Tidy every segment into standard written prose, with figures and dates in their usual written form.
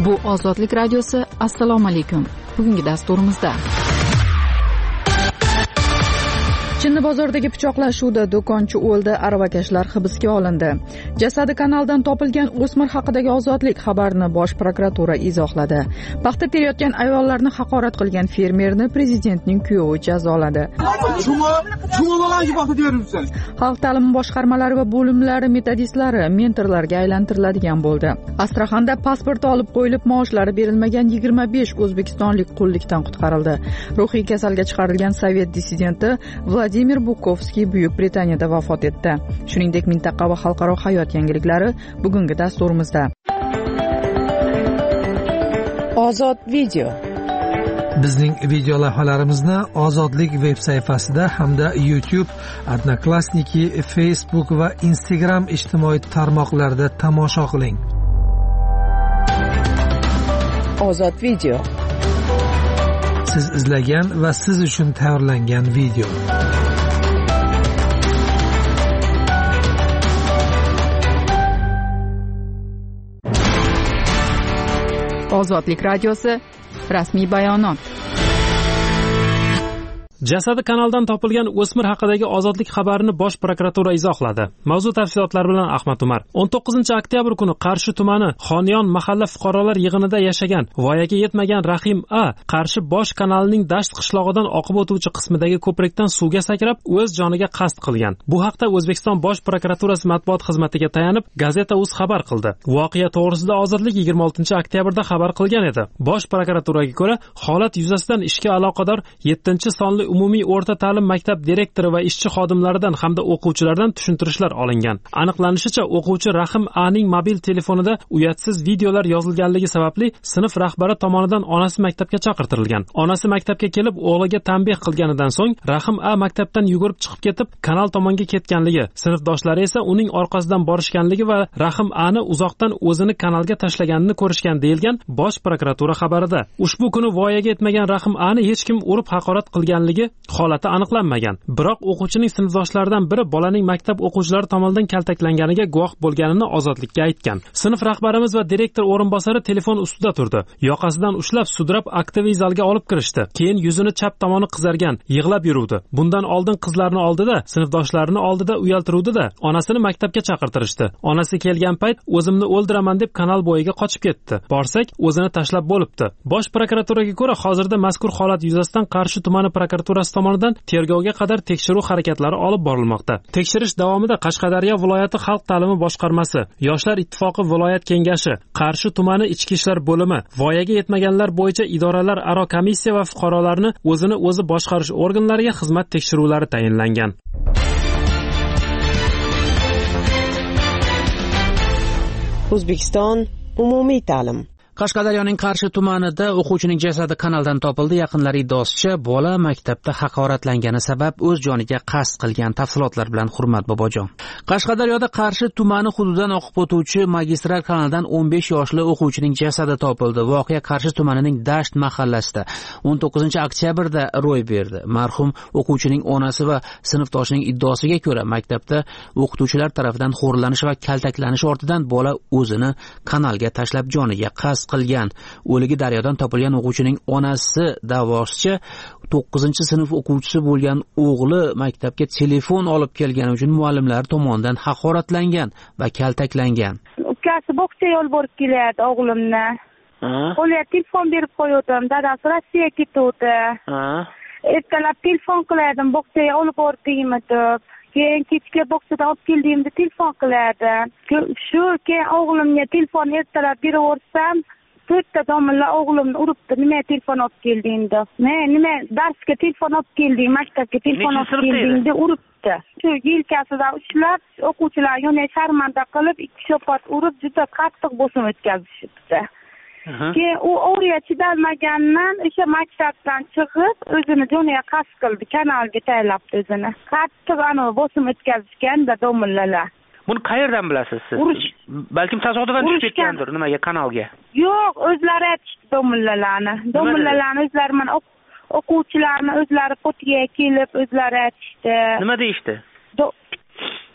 Bu Ozodlik radiosi. Assalomu alaykum. Bugungi dasturimizda Chinni bozoridagi pichoqlashuvda do'konchi o'ldi, aravakashlar hibsga olindi. Jasadi kanaldan topilgan o'smir haqidagi Ozodlik xabarini Bosh prokuratura izohladi. Paxta terayotgan ayollarni haqorat qilgan fermerni prezidentning kuyovi jazoladi. Xalq ta'limi boshqarmalari va bo'limlari metodistlari mentorlarga aylantiriladigan bo'ldi. Astraxanda pasporti olib qo'yilib, maoshlari berilmagan 25 o'zbekistonlik qullikdan qutqarildi. Ruhiy kasalga chiqarilgan sovet dissidenti Vladimir Bukovskiy Buyuk Britaniyada vafot etdi. Shuningdek, mintaqa va xalqaro hayot yangiliklari bugungi dasturimizda. Ozod video. Bizning video lavhalarimizni Ozodlik veb sayfasida hamda YouTube, Odnoklassniki, Facebook va Instagram ijtimoiy tarmoqlarida tomosha qiling. Ozod video. Siz izlagan va siz uchun tayyorlangan video. Ozodlik radiosi rasmiy bayonot. Jasadi kanaldan topilgan o'smir haqidagi Ozodlik xabarini Bosh prokuratura izohladi. Mavzu tafsilotlari bilan Ahmad Umar. 19-oktyabr kuni Qarshi tumani Xonyon mahalla fuqarolar yig'inida yashagan, voyaga yetmagan Rahim A Qarshi bosh kanalining Dasht qishlog'idan oqib o'tuvchi qismidagi ko'prikdan suvga sakrab, o'z joniga qasd qilgan. Bu haqda O'zbekiston Bosh prokuraturasi matbuot xizmatiga tayanib, Gazeta.uz xabar qildi. Voqea to'g'risida Ozodlik 26-oktyabrda xabar qilgan edi. Bosh prokuraturaga ko'ra, holat yuzasidan ishga aloqador 7-sonli umumiy o'rta ta'lim maktab direktori va ishchi xodimlaridan hamda o'quvchilardan tushuntirishlar olingan. Aniqlanishicha, o'quvchi Rahim Aning mobil telefonida uyatsiz videolar yozilganligi sababli sinf rahbari tomonidan onasi maktabga chaqirtirilgan. Onasi maktabga kelib, o'g'liga tanbeh qilganidan so'ng Rahim A maktabdan yugurib chiqib ketib, kanal tomonga ketganligi, sinfdoshlari esa uning orqasidan borishganligi va Rahim Ani uzoqdan o'zini kanalga tashlaganini ko'rishgan deyilgan Bosh prokuratura xabarida. Ushbu kuni voyaga yetmagan Rahim Ani hech kim urib haqorat qilganligi holati aniqlanmagan. Biroq o'quvchining sinfdoshlaridan biri bolaning maktab o'quvchilari tomonidan kaltaklanganiga guvoh bo'lganini Ozodlikka aytgan. Sinf rahbarimiz va direktor o'rinbosari telefon ustida turdi. Yoqasidan ushlab, sudrab aktiviy zalga olib kirishdi. Keyin yuzini chap tomoni qizargan, yig'lab yuruvdi. Bundan oldin qizlarni oldida, sinfdoshlarini oldida uyaltiruvdi-da, onasini maktabga chaqirtirishdi. Onasi kelgan payt o'zimni o'ldiraman deb kanal bo'yiga qochib ketdi. Borsak, o'zini tashlab bo'libdi. Bosh prokuraturaga ko'ra, hozirda mazkur holat yuzasidan Qarshi tumani prokuraturasi tomonidan tergovga qadar tekshiruv harakatlari olib borilmoqda. Tekshirish davomida Qashqadaryo viloyati xalq ta'limi boshqarmasi, Yoshlar ittifoqi viloyat kengashi, Qarshi tumani ichki ishlar bo'limi, voyaga yetmaganlar bo'yicha idoralar aro komissiya va fuqarolarni o'zini o'zi boshqarish organlariga xizmat tekshiruvlari tayinlangan. O'zbekiston umumiy ta'lim. Qashqadaryoning Qarshi tumanida o'quvchining jasadi kanaldan topildi. Yaqinlari iddaosicha, bola maktabda haqoratlangani sabab o'z joniga qasd qilgan. Tafsilotlar bilan Hurmat Bobojon. Qashqadaryoda Qarshi tumani hududidan oqib o'tuvchi magistral kanaldan 15 yoshli o'quvchining jasadi topildi. Voqea Qarshi tumanining Dasht mahallasida 19-oktyabrda ro'y berdi. Marhum o'quvchining onasi va sinfdoshining iddaosiga ko'ra, maktabda o'qituvchilar tomonidan xo'rlanish va kaltaklanish ortidan bola o'zini kanalga tashlab joniga qasd qilgan. O'ligi daryodan topilgan o'quvchining onasi da'vosicha 9-sinf o'quvchisi bo'lgan o'g'li maktabga telefon olib kelgani uchun muallimlar tomonidan haqoratlangan va kaltaklangan. Ukasi bokcha yo'l borib kelyapti o'g'limni. Qo'liga telefon berib qo'ydim. Dadasi Rossiyaga ketdi. Ertalab telefon qilardim, bokchaga olib borib deb. Keyin kechga boksadan olib keldimda telefon qiladi. Shu keyin o'g'limga telefon ertalab beraversam, 4 domla o'g'limni uribdi. Nima telefon olib kelding deb. Nima darsga telefon olib kelding, maktabga telefon olib kelding deb uribdi. Shu yelkasidan ushlab, o'quvchilar yana sharmanda qilib, 2 shopot urib, juda qattiq bosim o'tkazishibdi. Keyin u o'g'riga chidalmagandan o'sha maktabdan chiqib, o'zini joniga qasd qildi, kanalga taylabdi o'zini. Qattiq bosim o'tkazishganda domillalar. Buni qayerdan bilasiz siz? Balkim tasodifan tushib ketgandir nimaga, kanalga. Yo'q, o'zlari aytishdi domillalarni. Domillalarni o'zlari mana o'quvchilarni o'zlari potiga kelib o'zlari aytishdi. Nima deyishdi?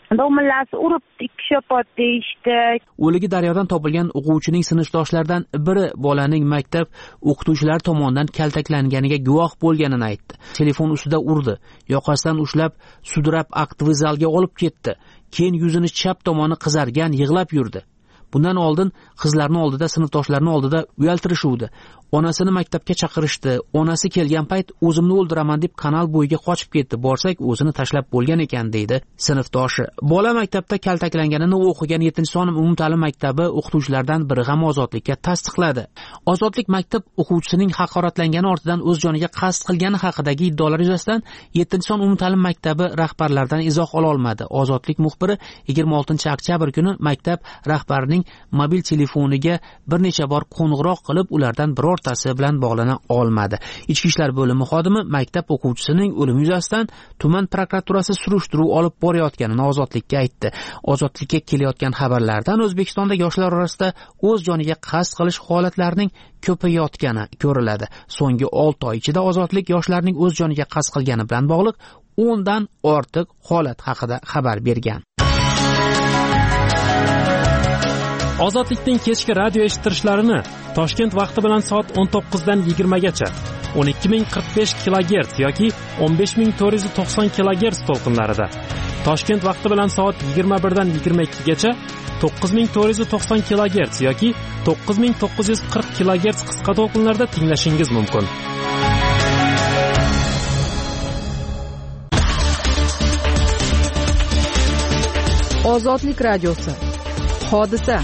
domlasi urib ikki deyishdi. O'ligi daryodan topilgan o'quvchining sinfdoshlaridan biri bolaning maktab o'qituvchilari tomonidan kaltaklanganiga guvoh bo'lganini aytdi. Telefon ustida urdi, yoqasidan ushlab, sudrab aktiv zalga olib ketdi. Keyin yuzini chap tomoni qizargan, yig'lab yurdi. Bundan oldin qizlarning oldida, sinfdoshlarining oldida uyaltirishuvdi. Onasini maktabga chaqirishdi. Onasi kelgan payt o'zimni o'ldiraman deb kanal bo'yiga qochib ketdi. Borsak, o'zini tashlab bo'lgan ekan, deydi sinfdoshi. Bola maktabda kaltaklanganini o'qigan 7-son umumta'lim maktabi o'qituvchilaridan biri ham Ozodlikka tasdiqladi. Ozodlik maktab o'quvchisining haqoratlangani ortidan o'z joniga qasd qilgani haqidagi iddaolar yuzasidan 7-son umumta'lim maktabi rahbarlaridan izoh ola olmadi. Ozodlik muxbiri 26-oktyabr kuni maktab rahbarining mobil telefoniga bir necha bor qo'ng'iroq qilib, ulardan birortasi bilan bog'lana olmadi. Ichki ishlar bo'limi xodimi maktab o'quvchisining o'limi yuzasidan tuman prokuraturasi surishtiruv olib borayotganini Ozodlikka aytdi. Ozodlikka kelayotgan xabarlardan O'zbekistonda yoshlar orasida o'z joniga qasd qilish holatlarining ko'payayotgani ko'riladi. So'nggi 6 oy ichida Ozodlik yoshlarning o'z joniga qasd qilgani bilan bog'liq 10 dan ortiq holat haqida xabar bergan. Ozodlikning kechki radio eshittirishlarini Toshkent vaqti bilan soat 19 dan 20 gacha 12045 kHz yoki 15490 kHz to'lqinlarida, Toshkent vaqti bilan soat 21 dan 22 gacha 9490 kHz yoki 9940 kHz qisqa to'lqinlarda tinglashingiz mumkin. Ozodlik radiosi. Hodisa.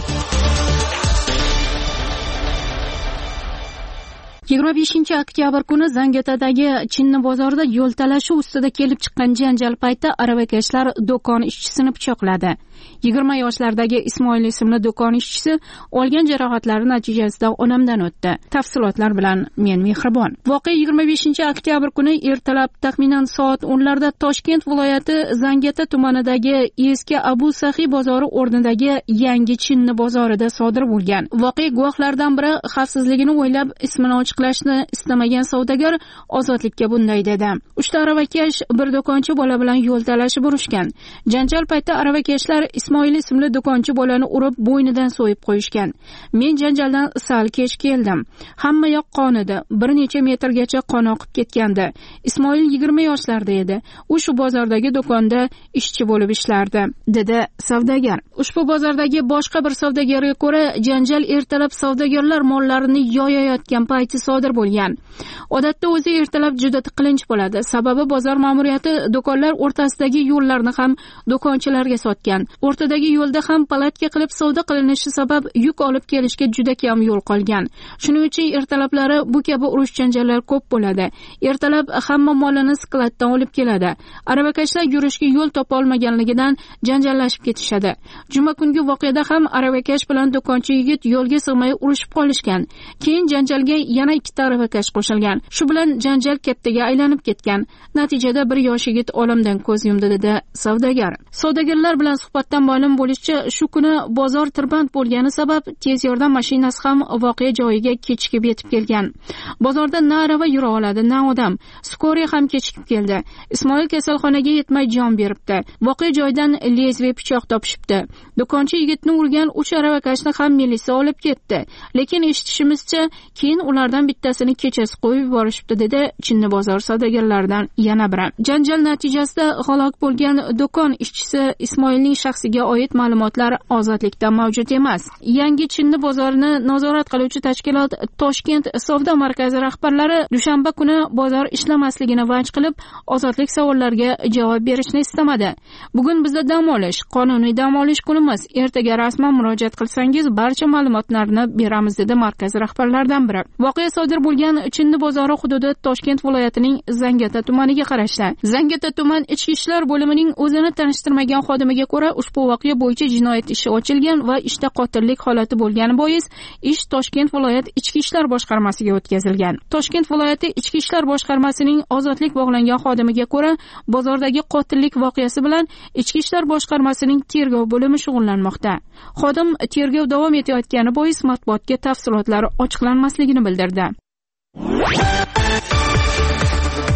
25-oktyabr kuni Zangiotadagi Chinni bozorida yo'l talashi ustida kelib chiqqan janjal payti aravakashlar do'kon ishchisini pichoqladi. 20 yoshlardagi Ismoil ismli do'kon ishchisi olgan jarohatlari natijasida olamdan o'tdi. Tafsilotlar bilan men Mehribon. Voqea 25-oktyabr kuni ertalab taxminan soat 10larda Toshkent viloyati Zangiota tumanidagi eski Abu Sahiy bozori o'rnidagi yangi Chinni bozorida sodir bo'lgan. Voqea guvohlaridan biri xavfsizligini o'ylab ismini ochiqlashni istamagan savdogar Ozodlikka bunday dedi. 3 ta aravakash bir do'konchi bola bilan yo'l talashib urushgan. Janjal payti aravakashlar Ismoil ismli do'konchi bolani urib bo'ynidan so'yib qo'yishgan. Men janjaldan sal kech keldim. Hamma yoq qon edi. Bir necha metrgacha qon oqib ketgandi. Ismoil 20 yoshlarda edi. U shu bozordagi do'konda ishchi bo'lib ishlardi, dedi savdogar. Ushbu bozordagi boshqa bir savdogarga ko'ra, janjal ertalab savdogarlar mollarini yoyayotgan payti sodir bo'lgan. Odatda o'zi ertalab juda tiqilinch bo'ladi. Sababi bozor ma'muriyati do'konlar o'rtasidagi yo'llarni ham do'konchilarga sotgan. O'rtadagi yo'lda ham palatka qilib savdo qilinishi sabab yuk olib kelishga juda kam yo'l qolgan. Shuning uchun ertalablari bu kabi urush janjallar ko'p bo'ladi. Ertalab hamma molini skladdan olib keladi. Aravakashlar yurishga yo'l topa olmaganligidan janjallashib ketishadi. Juma kungi voqeada ham aravakash bilan do'konchi yigit yo'lga sig'may urushib qolishgan. Keyin janjalga yana 2 ta aravakash qo'shilgan. Shu bilan janjal kattaga aylanib ketgan. Natijada bir yosh yigit olamdan ko'z yumdi, dedi savdogar. Savdogarlar bilan suhbatdan ma'lum bo'lishicha, shu kuni bozor tirband bo'lgani sabab tez yordam mashinasi ham voqea joyiga kechikib yetib kelgan. Bozorda na arava yura oladi, na odam. Skoriya ham kechikib keldi. Ismoil kasalxonaga yetmay jon beribdi. Voqea joyidan lezve pichoq topishibdi. Do'konchi yigitni urgan 3 aravakashni ham militsiya olib ketdi. Lekin eshitishimizcha, keyin ulardan bittasini kechasi qo'yib yuborishibdi, dedi Chinni bozor savdogarlaridan yana biri. Janjal natijasida halok bo'lgan do'kon ishchisi Ismoilning shaxsiga oid ma'lumotlar Ozodlikda mavjud emas. Yangi Chinni bozorini nazorat qiluvchi tashkilot Toshkent savdo markazi rahbarlari dushanba kuni bozor ishlamasligini vaj qilib, Ozodlik savollariga javob berishni istamadi. Bugun bizda dam olish, qonuniy dam olish kunimiz. Ertaga rasman murojaat qilsangiz barcha ma'lumotlarni beramiz, dedi markaz rahbarlaridan biri. Voqea sodir bo'lgan Chinni bozori hududi Toshkent viloyatining Zangiota tumaniga qarashli. Zangiota tuman ichki ishlar bo'limining o'zini tanishtirmagan xodimiga ko'ra, ushbu voqea bo'yicha jinoyat ishi ochilgan va ishda qotillik holati bo'lgani bois ish Toshkent viloyat ichki ishlar boshqarmasiga o'tkazilgan. Toshkent viloyati ichki ishlar boshqarmasining ozodlik bog'langan xodimiga ko'ra, bozordagi qotillik voqeasi bilan ichki ishlar boshqarmasining tergov bo'limi shug'ullanmoqda. Xodim tergov davom etayotgani bois matbuotga tafsilotlar ochiqlanmasligini bildirdi.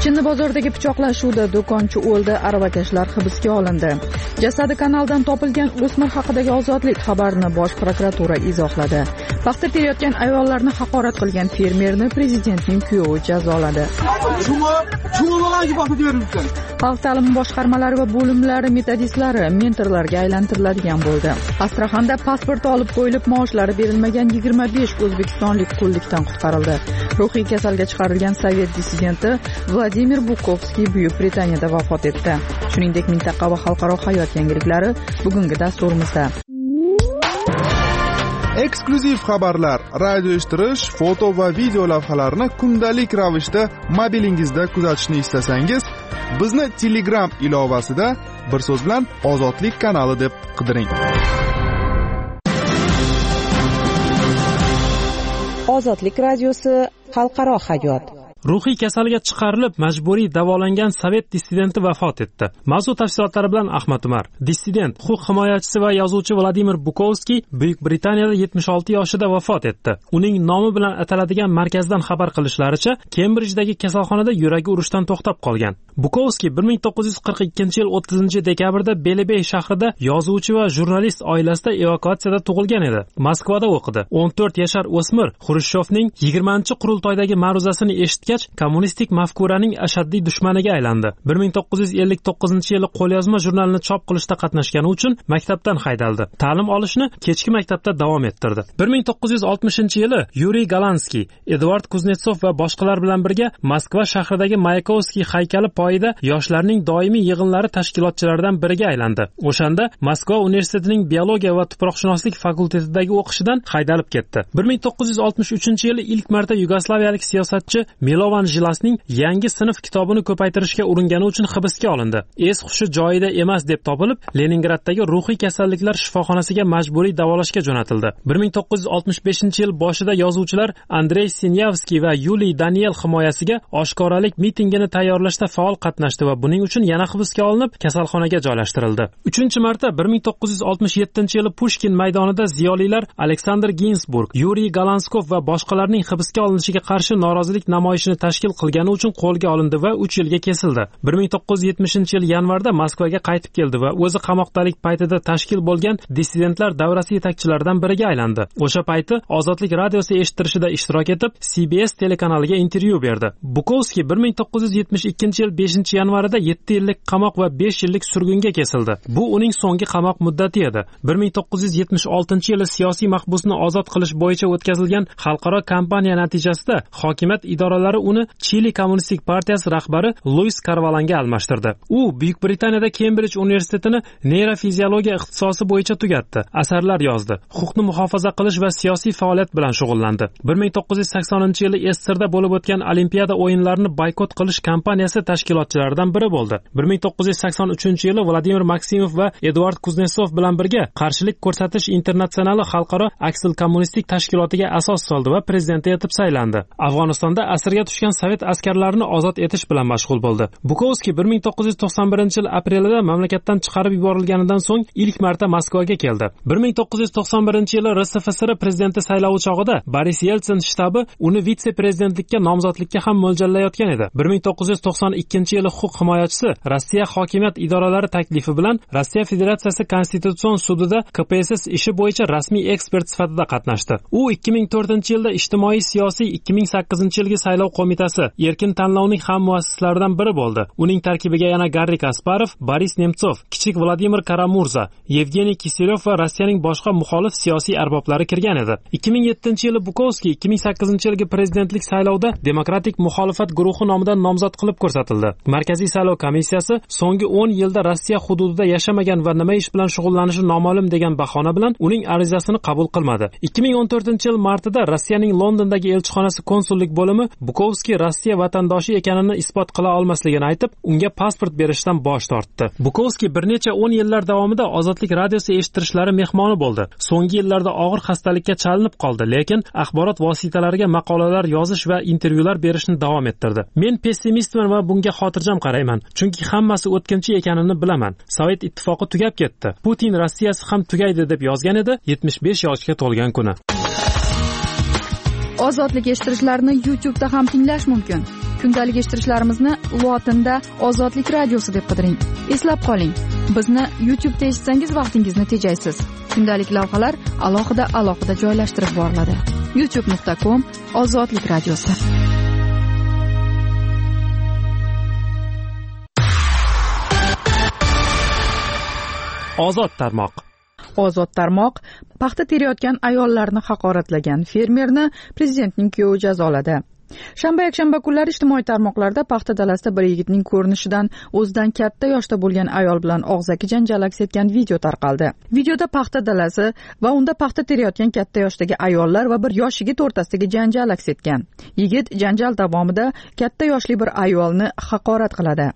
Chinni bozordagi pichoqlashuvda do'konchi o'ldi, aravakashlar hibsga olindi. Jasadi kanaldan topilgan o'smir haqidagi Ozodlik xabarini Bosh prokuratura izohladi. Paxta terayotgan ayollarni haqorat qilgan fermerni prezidentning kuyovi jazoladi. Xalq ta'limi boshqarmalari va bo'limlari metodistlari mentorlarga aylantiriladigan bo'ldi. Astraxanda pasporti olib qo'yilib, maoshlari berilmagan 25 o'zbekistonlik qullikdan qutqarildi. Ruhiy kasalga chiqarilgan sovet dissidenti Vladimir Bukovskiy Buyuk Britaniyada vafot etdi. Shuningdek, mintaqa va xalqaro hayot yangiliklari bugungi dasturimizda. Eksklyuziv xabarlar, radio eshittirish, foto va video lavhalarni kundalik ravishda mobilingizda kuzatishni istasangiz, bizni Telegram ilovasida bir so'z bilan Ozodlik kanali deb qidiring. Ozodlik radiosi, xalqaro hayot. Ruhiy kasalga chiqarilib majburiy davolangan sovet dissidenti vafot etdi. Mavzu tafsilotlari bilan Ahmad Umar. Dissident, huquq himoyachisi va yozuvchi Vladimir Bukovskiy Buyuk Britaniyada 76 yoshida vafot etdi. Uning nomi bilan ataladigan markazdan xabar qilishlaricha, Kembrijdagi kasalxonada yuragi urishdan to'xtab qolgan. Bukovskiy 1942-yil 30-dekabrda Belebey shahrida yozuvchi va jurnalist oilasida evakuatsiyada tug'ilgan edi. Moskvada o'qidi. 14 yashar o'smir Xrushchyovning 20-qurultoydagi ma'ruzasini eshitgach, kommunistik mafkuraning ashaddiy dushmaniga aylandi. 1959-yili qo'lyozma jurnalni chop qilishda qatnashgani uchun maktabdan haydaldi. Ta'lim olishni kechki maktabda davom ettirdi. 1960-yili Yuriy Galanskiy, Eduard Kuznetsov va boshqalar bilan birga Moskva shahridagi Mayakovskiy haykali poyida yoshlarning doimiy yig'inlari tashkilotchilaridan biriga aylandi. O'shanda Moskva universitetining biologiya va tuproqshunoslik fakultetidagi o'qishidan haydalib ketdi. 1963-yili ilk marta yugoslaviyalik siyosatchi Milovan Jilasning yangi sinf kitobini ko'paytirishga uringani uchun hibsga olindi. Es-hushi joyida emas deb topilib, Leningraddagi ruhiy kasalliklar shifoxonasiga majburiy davolashga jo'natildi. 1965-yil boshida yozuvchilar Andrey Sinyavskiy va Yuliy Daniel himoyasiga oshkoralik mitingini tayyorlashda faol qatnashdi va buning uchun yana hibsga olinib, kasalxonaga joylashtirildi. 3-marta 1967-yili Pushkin maydonida ziyolilar Aleksandr Ginsburg, Yuriy Galanskov va boshqalarning hibsga olinishiga qarshi norozilik namoyishini tashkil qilgani uchun qo'lga olindi va 3 yilga kesildi. 1970-yil yanvarda Moskvaga qaytib keldi va o'zi qamoqdalik paytida tashkil bo'lgan dissidentlar davrasi yetakchilaridan biriga aylandi. O'sha payti Ozodlik radiosi eshittirishida ishtirok etib, CBS telekanaliga intervyu berdi. Bukovskiy 1972-yil 5-yanvarida 7 yillik qamoq va 5 yillik surgunga kesildi. Bu uning so'nggi qamoq muddati edi. 1976-yili siyosiy mahbusni ozod qilish bo'yicha o'tkazilgan xalqaro kampaniya natijasida hokimiyat idoralari uni Chili Kommunistik partiyasi rahbari Luis Carvalanga almashtirdi. U Buyuk Britaniyada Kembrij universitetini neyrofiziologiya ixtisosi bo'yicha tugatdi. Asarlar yozdi. Huquqni muhofaza qilish va siyosiy faoliyat bilan shug'ullandi. 1980-yili Esterda bo'lib o'tgan Olimpiada o'yinlarini boykot qilish kampaniyasi tashkilotchilaridan biri bo'ldi. 1983-yili Vladimir Maksimov va Eduard Kuznetsov bilan birga Qarshilik ko'rsatish internatsionali xalqaro aksil kommunistik tashkilotiga asos soldi va prezidenti etib saylandi. Afg'onistonda asirga tushgan sovet askarlarini ozod etish bilan mashg'ul bo'ldi. Bukovskiy 1991-yil aprelida mamlakatdan chiqarib yuborilganidan so'ng ilk marta Moskvaga keldi. 1991-yili RSFSR prezidenti saylovi chog'ida Boris Yeltsin shtabi uni vitse-prezidentlikka nomzodlikka ham mo'ljallayotgan edi. 1992-yili huquq himoyachisi Rossiya hokimiyat idoralari taklifi bilan Rossiya Federatsiyasi Konstitutsion sudida KPSS ishi bo'yicha rasmiy ekspert sifatida qatnashdi. U 2004-yilda ijtimoiy siyosiy 2008-yilgi saylov qo'mitasi erkin tanlovning ham muassislaridan biri bo'ldi. Uning tarkibiga yana Garri Kasparov, Boris Nemtsov, kichik Vladimir Karamurza, Yevgeniy Kiselyov va Rossiyaning boshqa muxolif siyosiy arboblari kirgan edi. 2007-yili Bukovskiy 2008-yilgi prezidentlik saylovida Demokratik muxolifat guruhi nomidan nomzod qilib ko'rsatildi. Markaziy saylov komissiyasi so'nggi 10 yilda Rossiya hududida yashamagan va nima ish bilan shug'ullanishi noma'lum degan bahona bilan uning arizasini qabul qilmadi. 2014-yil martida Rossiyaning Londondagi elchixonasi konsullik bo'limi Bukovskiy Rossiya vatandoshi ekanini isbot qila olmasligini aytib, unga pasport berishdan bosh tortdi. Bukovskiy bir necha 10 yillar davomida Ozodlik radiosi eshittirishlari mehmoni bo'ldi. So'nggi yillarda og'ir xastalikka chalinib qoldi, lekin axborot vositalariga maqolalar yozish va intervyular berishni davom ettirdi. Men pessimistman va bunga xotirjam qarayman, chunki hammasi o'tkinchi ekanini bilaman. Sovet ittifoqi tugab ketdi. Putin Rossiyasi ham tugaydi deb yozgan edi 75 yoshga to'lgan kuni. Ozodlik eshittirishlarini YouTube'da ham tinglash mumkin. kundalik eshittirishlarimizni lotinda ozodlik radiosi deb qidiring. Eslab qoling, bizni YouTube'da eshitsangiz vaqtingizni tejaysiz. Kundalik lavhalar alohida joylashtirib boriladi. youtube.com ozodlik radiosi. Ozod tarmoq. Ozod tarmoq paxta terayotgan ayollarni haqoratlagan fermerni prezidentning kuyovi jazoladi. Shanba-yakshanba kunlari ijtimoiy tarmoqlarda paxta dalasida bir yigitning ko'rinishidan o'zidan katta yoshda bo'lgan ayol bilan og'zaki janjal aks etgan video tarqaldi. Videoda paxta dalasi va unda paxta terayotgan katta yoshdagi ayollar va bir yosh yigit o'rtasidagi janjal aks etgan. Yigit janjal davomida katta yoshli bir ayolni haqorat qiladi.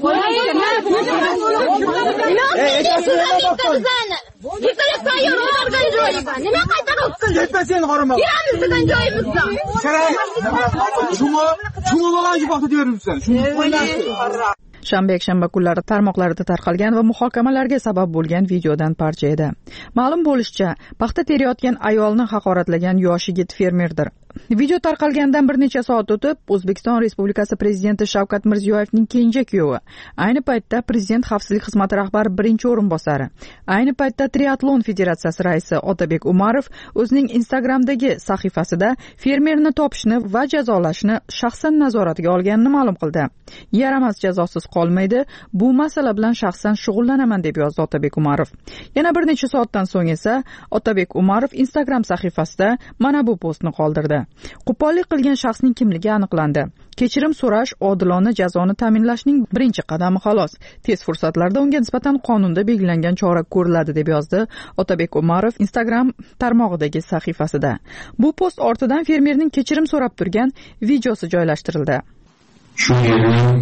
Shanba-yakshanba kunlari tarmoqlarda tarqalgan va muhokamalarga sabab bo'lgan videodan parcha edi. Ma'lum bo'lishicha, paxta terayotgan ayolni haqoratlagan yosh yigit fermerdir. Video tarqalgandan bir necha soat o'tib, O'zbekiston Respublikasi Prezidenti Shavkat Mirziyoyevning kenja kuyovi, ayni paytda Prezident xavfsizlik xizmati rahbari birinchi o'rinbosari, ayni paytda Triatlon Federatsiyasi raisi Otabek Umarov o'zining Instagramdagi sahifasida fermerni topishni va jazolashni shaxsan nazoratiga olganini ma'lum qildi. Yaramas jazosiz qolmaydi, bu masala bilan shaxsan shug'ullanaman deb yozdi Otabek Umarov. Yana bir necha soatdan so'ng esa Otabek Umarov Instagram sahifasida mana bu postni qoldirdi. Qo'pollik qilgan shaxsning kimligi aniqlandi. Kechirim so'rash odilona jazoni ta'minlashning birinchi qadami xolos. Tez fursatlarda unga nisbatan qonunda belgilangan chora ko'riladi deb yozdi Otabek Umarov Instagram tarmog'idagi sahifasida. Bu post ortidan fermerning kechirim so'rab turgan videosi joylashtirildi. Shu yilning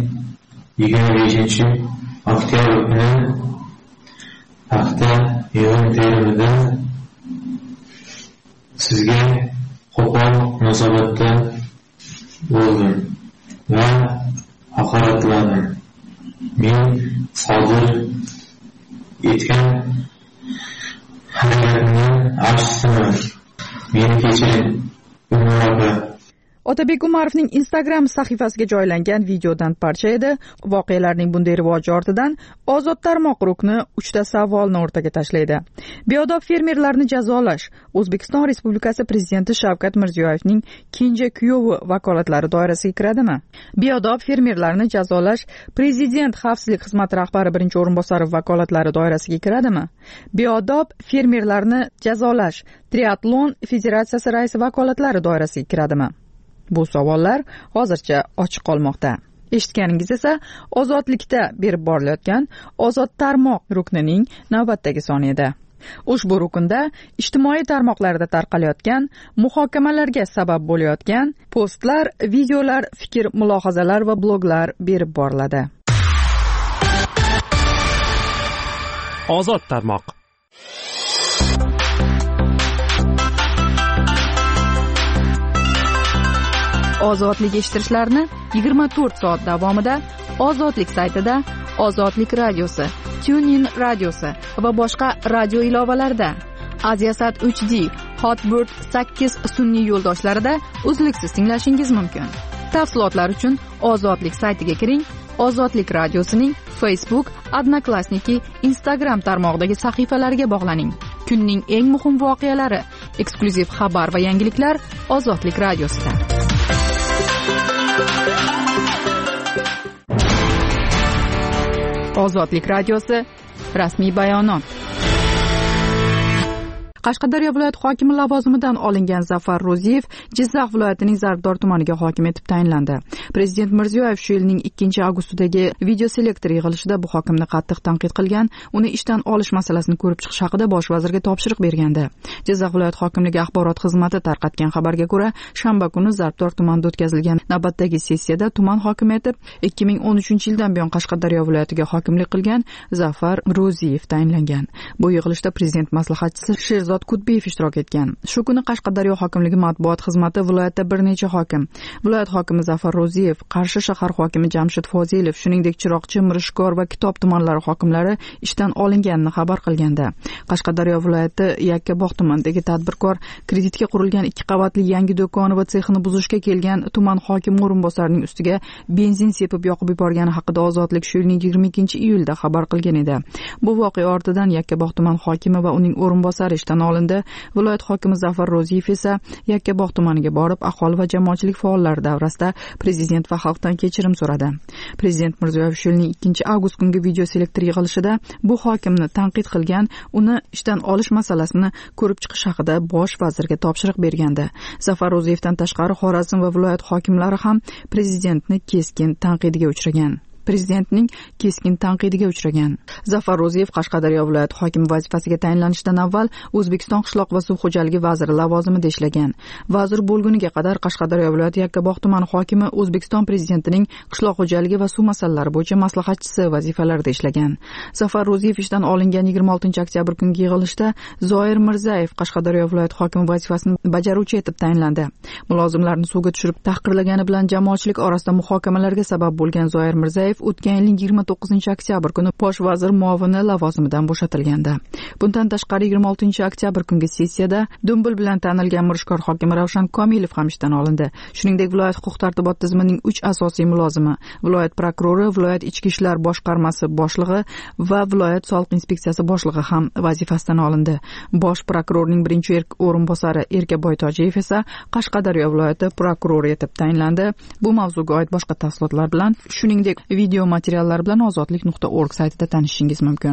25-oktyabr kuni paxta yig'im terimida sizga qo'pol munosabatda bo'ldim va haqoratladim. Men sodir etgan harakatimni afsusdaman. Meni kechiring. Otabek Umarovning Instagram sahifasiga joylangan videodan parcha edi. Voqealarning bunday rivoji ortidan Ozod tarmoq rukni 3 ta savolni o'rtaga tashlaydi. Beodob fermerlarni jazolash O'zbekiston Respublikasi Prezidenti Shavkat Mirziyoyevning kenja kuyovi vakolatlari doirasiga kiradimi? Beodob fermerlarni jazolash Prezident xavfsizlik xizmati rahbari birinchi o'rinbosari vakolatlari doirasiga kiradimi? Beodob fermerlarni jazolash Triatlon Federatsiyasi raisi vakolatlari doirasiga kiradimi? Bu savollar hozircha ochiq qolmoqda. Eshitganingiz esa ozodlikda berib borilayotgan Ozod tarmoq ruknining navbatdagi soni edi. Ushbu rukunda ijtimoiy tarmoqlarda tarqalayotgan muhokamalarga sabab bo'layotgan postlar, videolar, fikr, mulohazalar va bloglar berib boriladi. Ozod tarmoq. Ozodlik eshittirishlarni 24 soat davomida Ozodlik saytida, Ozodlik radiosi, TuneIn radiosi va boshqa radio ilovalarida, Aziasat 3D, Hotbird 8 sun'iy yo'ldoshlarida uzluksiz tinglashingiz mumkin. Tafsilotlar uchun Ozodlik saytiga kiring. Ozodlik radiosining Facebook, Odnoklassniki, Instagram tarmog'idagi sahifalariga bog'laning. Kunning eng muhim voqealari, eksklyuziv xabar va yangiliklar Ozodlik radiosida. Ozodlik radiosi rasmiy bayonot. Qashqadaryo viloyati hokimi lavozimidan olingan Zafar Ro'ziyev Jizzax viloyatining Zarbdor tumaniga hokim etib tayinlandi. Prezident Mirziyoyev shu yilning 2-avgustidagi video selektor yig'ilishida bu hokimni qattiq tanqid qilgan, uni ishdan olish masalasini ko'rib chiqish haqida bosh vazirga topshiriq bergandi. Jizzax viloyati hokimligi axborot xizmati tarqatgan xabarga ko'ra, shanba kuni Zarbdor tumanida o'tkazilgan navbatdagi sessiyada tuman hokimi etib 2013-yildan buyon Qashqadaryo viloyatiga hokimlik qilgan Zafar Ro'ziyev tayinlangan. Bu yig'ilishda prezident maslahatchisi Sherzod Dilshod Kudbiyev ishtirok etgan. Shu kuni Qashqadaryo hokimligi matbuot xizmati viloyatda bir necha hokim, viloyat hokimi Zafar Ro'ziyev, Qarshi shahar hokimi Jamshid Fozilov, shuningdek Chiroqchi, Mirishkor va Kitob tumanlari hokimlari ishdan olinganini xabar qilganda, Qashqadaryo viloyati Yakkabog' tumanidagi tadbirkor kreditga qurilgan 2 qavatli yangi do'koni va sexini buzishga kelgan tuman hokimi o'rinbosarining ustiga benzin sepib yoqib yuborgani haqida Ozodlik shu yilning 22-iyulda xabar qilgan edi. Bu voqea ortidan Yakkabog' tuman hokimi va uning o'rinbosari ishdan olindi. Viloyat hokimi Zafar Ro'ziyev esa Yakkabog' tumaniga borib, aholi va jamoatchilik faollari davrasida prezident va xalqdan kechirim so'radi. Prezident Mirziyoyev shu yilning 2-avgust kungi video selektor yig'ilishida bu hokimni tanqid qilgan, uni ishdan olish masalasini ko'rib chiqish haqida bosh vazirga topshiriq bergandi. Zafar Ro'ziyevdan tashqari Xorazm va viloyat hokimlari ham prezidentning keskin tanqidiga uchragan. Zafar Ro'ziyev Qashqadaryo viloyat hokimi vazifasiga tayinlanishdan avval O'zbekiston qishloq va suv xo'jaligi vaziri lavozimida ishlagan. Vazir bo'lguniga qadar Qashqadaryo viloyati Yakkabog' tumani hokimi O'zbekiston prezidentining qishloq xo'jaligi va suv masalalari bo'yicha maslahatchisi vazifalarida ishlagan. Zafar Ro'ziyev ishdan olingan 26-oktyabr kungi yig'ilishda Zoir Mirzayev Qashqadaryo viloyat hokimi vazifasini bajaruvchi etib tayinlandi. Mulozimlarni suvga tushirib tahqirlagani bilan jamoatchilik orasida muhokamalarga sabab bo'lgan Zoir Mirzayev o'tgan yilning 29-oktyabr kuni bosh vazir muovini lavozimidan bo'shatilgandi. Bundan tashqari 26-oktyabr kungi sessiyada Dumbil bilan tanilgan Mirishkor hokimi Ravshan Komilov ham ishdan olindi. Shuningdek, viloyat huquq-tartibot tizimining 3 asosiy mulozimi, viloyat prokurori, viloyat ichki ishlar boshqarmasi boshlig'i va viloyat soliq inspeksiyasi boshlig'i ham vazifasidan olindi. Bosh prokurorning birinchi o'rinbosari Erkaboy Tojiyev esa Qashqadaryo viloyati prokurori etib tayinlandi. Bu mavzuga oid boshqa tafsilotlar bilan, shuningdek video materiallar bilan ozodlik.org saytida tanishishingiz mumkin.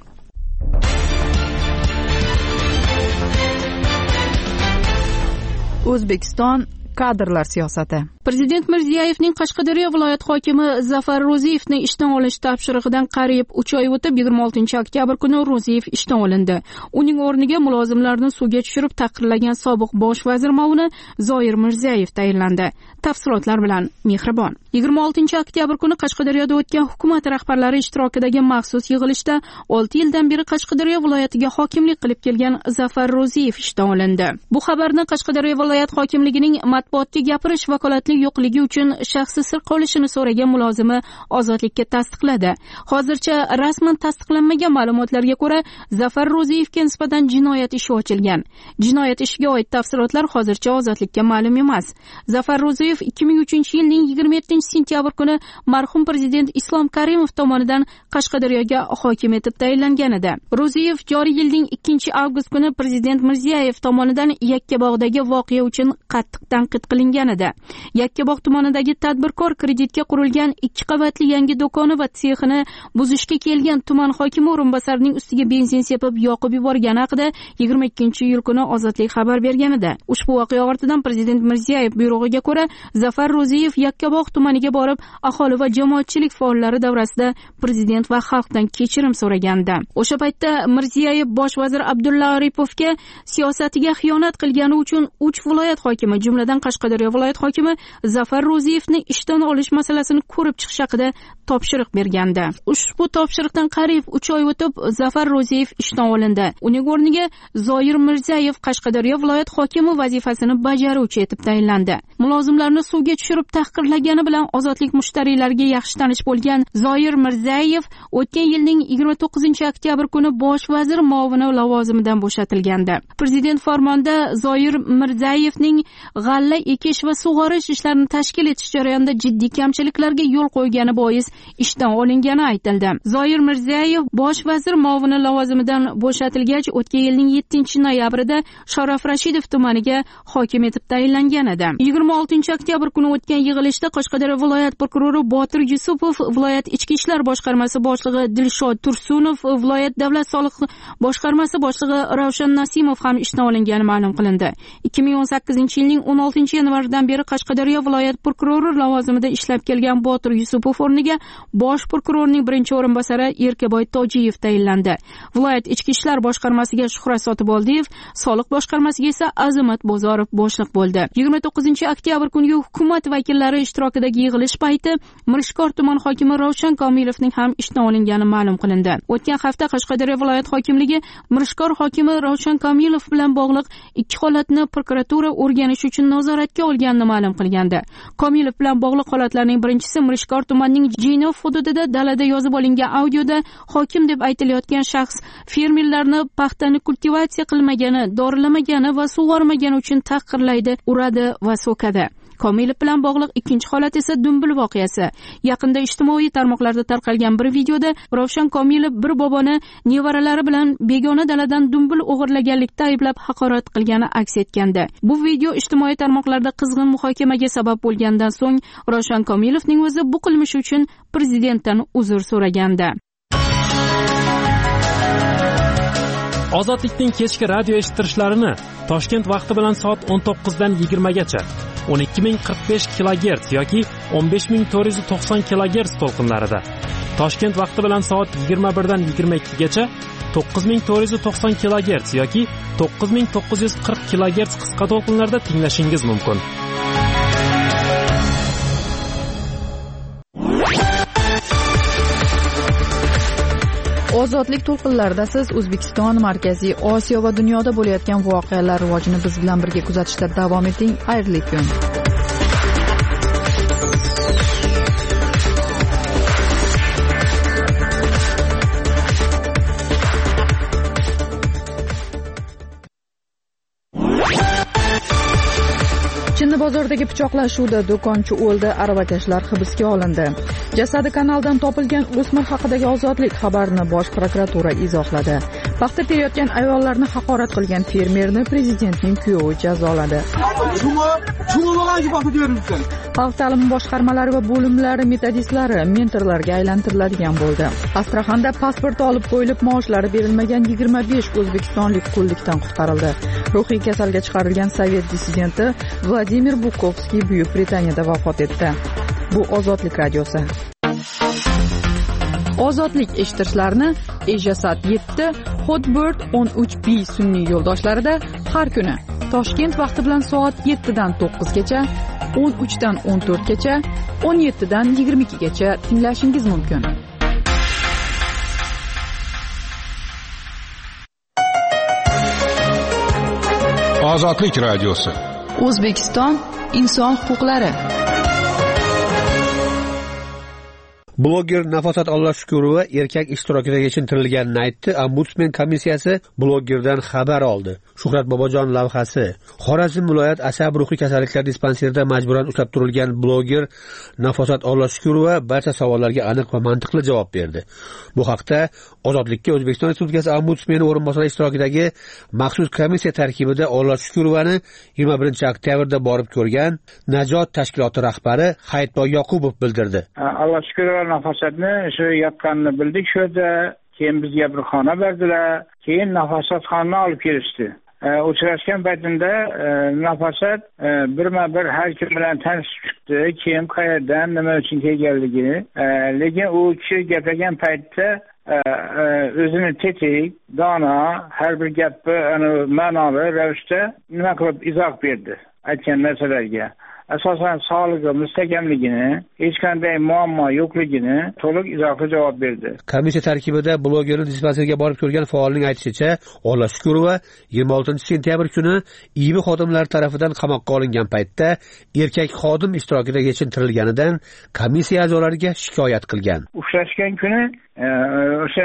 O'zbekiston kadrlar siyosati. Prezident Mirziyoyevning Qashqadaryo viloyat hokimi Zafar Ro'ziyevni ishdan olish topshirig'idan qariyb 3 oy o'tib 26-oktyabr kuni Ro'ziyev ishdan olindi. Uning o'rniga mulozimlarni suvga tushirib tahqirlagan sobiq bosh vazir muovini Zoir Mirzayev tayinlandi. Tafsilotlar bilan Mehribon. 26-oktyabr kuni Qashqadaryoda o'tgan hukumat rahbarlari ishtirokidagi maxsus yig'ilishda 6 yildan beri Qashqadaryo viloyatiga hokimlik qilib kelgan Zafar Ro'ziyev ishdan olindi. Bu xabarni Qashqadaryo viloyat hokimligining matbuotga gapirish vakolatli yo'qligi uchun shaxsi sir qolishini so'ragan mulozimi Ozodlikka tasdiqladi. Hozircha rasman tasdiqlanmagan ma'lumotlarga ko'ra, Zafar Ro'ziyevga nisbatan jinoyat ishi ochilgan. Jinoyat ishiga oid tafsilotlar hozircha Ozodlikka ma'lum emas. Zafar Ro'ziyev 2003-yilning 27-sentyabr kuni marhum prezident Islom Karimov tomonidan Qashqadaryoga hokim etib tayinlangan edi. Ro'ziyev joriy yilning 2-avgust kuni prezident Mirziyoyev tomonidan Yakkabog'dagi voqea uchun qattiq tanqid qilingan edi. Yakkabog' tumanidagi tadbirkor kreditga qurilgan 2 qavatli yangi do'koni va sexini buzishga kelgan tuman hokimi o'rinbosarining ustiga benzin sepib yoqib yuborgani haqida 22-iyul kuni Ozodlik xabar bergan edi. Ushbu voqea ortidan prezident Mirziyoyev buyrug'iga ko'ra Zafar Ro'ziyev Yakkabog' tumaniga borib, aholi va jamoatchilik faollari davrasida prezident va xalqdan kechirim so'ragandi. O'sha paytda Mirziyoyev bosh vazir Abdulla Aripovga siyosatiga xiyonat qilgani uchun 3 viloyat hokimi, jumladan Qashqadaryo viloyat hokimi Zafar Ro'ziyevni ishdan olish masalasini ko'rib chiqish haqida topshiriq bergandi. Ushbu topshiriqdan qariyb 3 oy o'tib Zafar Ro'ziyev ishdan olindi. Uning o'rniga Zoir Mirzayev Qashqadaryo viloyat hokimi vazifasini bajaruvchi etib tayinlandi. Mulozimlarni suvga tushirib tahqirlagani bilan Ozodlik mushtariylariga yaxshi tanish bo'lgan Zoir Mirzayev o'tgan yilning 29-oktyabr kuni bosh vazir muovini lavozimidan bo'shatilgandi. Prezident farmonida Zoir Mirzayevning g'alla ekish va sug'orish ishlarini tashkil etish jarayonida jiddiy kamchiliklarga yo'l qo'ygani bois ishdan olingani aytildi. Zoir Mirzayev bosh vazir muovini lavozimidan bo'shatilgach, o'tgan yilning 7-noyabrida Sharof Rashidov tumaniga hokim etib tayinlangan edi. 26-oktyabr kuni o'tgan yig'ilishda Qashqadaryo viloyat prokurori Botir Yusupov, viloyat ichki ishlar boshqarmasi boshlig'i Dilshod Tursunov, viloyat davlat soliq boshqarmasi boshlig'i Ravshan Nasimov ham ishdan olingani ma'lum qilindi. 2018-yilning 16-yanvaridan beri Qashqadaryo Qashqadaryo viloyat prokurori lavozimida ishlab kelgan Botir Yusupov o'rniga bosh prokurorning birinchi o'rinbosari Erkaboy Tojiyev tayinlandi. Viloyat ichki ishlar boshqarmasiga Shuhrat Sotiboldiyev, soliq boshqarmasiga esa Azimat Bozorov boshliq bo'ldi. 29-oktyabr kuniga hukumat vakillari ishtirokidagi yig'ilish payti Mirishkor tuman hokimi Ravshan Komilovning ham ishdan olingani ma'lum qilindi. O'tgan hafta Qashqadaryo viloyat hokimligi Mirishkor hokimi Ravshan Komilov bilan bog'liq ikki holatni prokuratura o'rganish uchun nazoratga olganini ma'lum qilgandi. Komilov bilan bog'liq holatlarning birinchisi Mirishkor tumanining Jinov hududida dalada yozib olingan audioda hokim deb aytilayotgan shaxs fermerlarni paxtani kultivatsiya qilmagani, dorilamagani va sug'ormagani uchun tahqirlaydi, uradi va so'kadi. Komilov bilan bog'liq ikkinchi holat esa Dumbil voqeasi. Yaqinda ijtimoiy tarmoqlarda tarqalgan bir videoda Ravshan Komilov bir boboni nevaralari bilan begona daladan dumbil o'g'irlaganlikda ayblab haqorat qilgani aks etgandi. Bu video ijtimoiy tarmoqlarda qizg'in muhokamaga sabab bo'lgandan so'ng Ravshan Komilovning o'zi bu qilmishi uchun prezidentdan uzr so'ragandi. Ozodlikning kechki radio eshittirishlarini Toshkent vaqti bilan soat 19 dan 20 gacha 12045 kHz yoki 15490 kHz to'lqinlarida, Toshkent vaqti bilan soat 21 dan 22 gacha 9490 kHz yoki 9940 kHz qisqa to'lqinlarda tinglashingiz mumkin. Ozodlik to'lqinlarida siz O'zbekiston, Markaziy Osiyo va dunyoda bo'layotgan voqealar rivojini biz bilan birga kuzatishda davom eting. Xayrli kun. Bozordagi pichoqlashuvda do'konchi o'ldi, aravakashlar hibsga olindi. Jasadi kanaldan topilgan o'smir haqidagi Ozodlik xabarini bosh prokuratura izohladi. Paxta terayotgan ayollarni haqorat qilgan fermerni prezidentning kuyovi jazoladi. Xalq ta'limi boshqarmalari va bo'limlari metodistlari mentorlarga aylantiriladigan bo'ldi. Astraxanda pasporti olib qo'yilib, maoshlari berilmagan 25 o'zbekistonlik qullikdan qutqarildi. Ruhiy kasalga chiqarilgan sovet dissidenti Vladimir Bukovskiy Buyuk Britaniyada vafot etdi. Bu Ozodlik radiosi. Ozodlik eshittirishlarni Ejasat 7, Hotbird 13B sun'iy yo'ldoshlarida har kuni Toshkent vaqti bilan soat 7 dan 9 gacha, 13 dan 14 gacha, 17 dan 22 gacha tinglashingiz mumkin. Ozodlik radiosi. O'zbekiston inson huquqlari. Bloger Nafosat Ollashukurova erkak ishtirokida yechintirilganini aytdi. Ombudsman komissiyasi blogerdan xabar oldi. Shuhrat Bobojon lavhasi. Xorazm viloyat asab ruhiy kasalliklar dispanserida majburan ushlab turilgan bloger Nafosat Ollashukurova barcha savollarga aniq va mantiqli javob berdi. Bu haqda Ozodlikka O'zbekiston Respublikasi ombudsmani o'rinbosari ishtirokidagi maxsus komissiya tarkibida Ollashukurovani 21-oktyabrda borib ko'rgan Najot tashkiloti rahbari Hayitboy Yoqubov bildirdi. Ollashukurova Nafosatni shu yotganini bildik, shu yerda keyin bizga bir xona berdilar, keyin Nafosat xonani olib kelishdi. Uchrashgan paytimda Nafosat birma-bir har kim bilan tanishib chiqdi, kim qayerdan, nima uchun kelganligini, lekin u kishi gaplagan paytda o'zini tetik, dono, har bir gapni ma'noli ravishda nima qilib izoh berdi aytgan narsalarga. Asosan sog'lig'i mustahkamligini, hech qanday muammo yo'qligini to'liq izohli javob berdi. Komissiya tarkibida blogerni dispanserga borib ko'rgan faolning aytishicha, Ollashukurova 26-sentyabr kuni IIB xodimlari tomonidan qamoqqa olingan paytda erkak xodim ishtirokida yechintirilganidan komissiya a'zolariga shikoyat qilgan. Ushlashgan kuni o'sha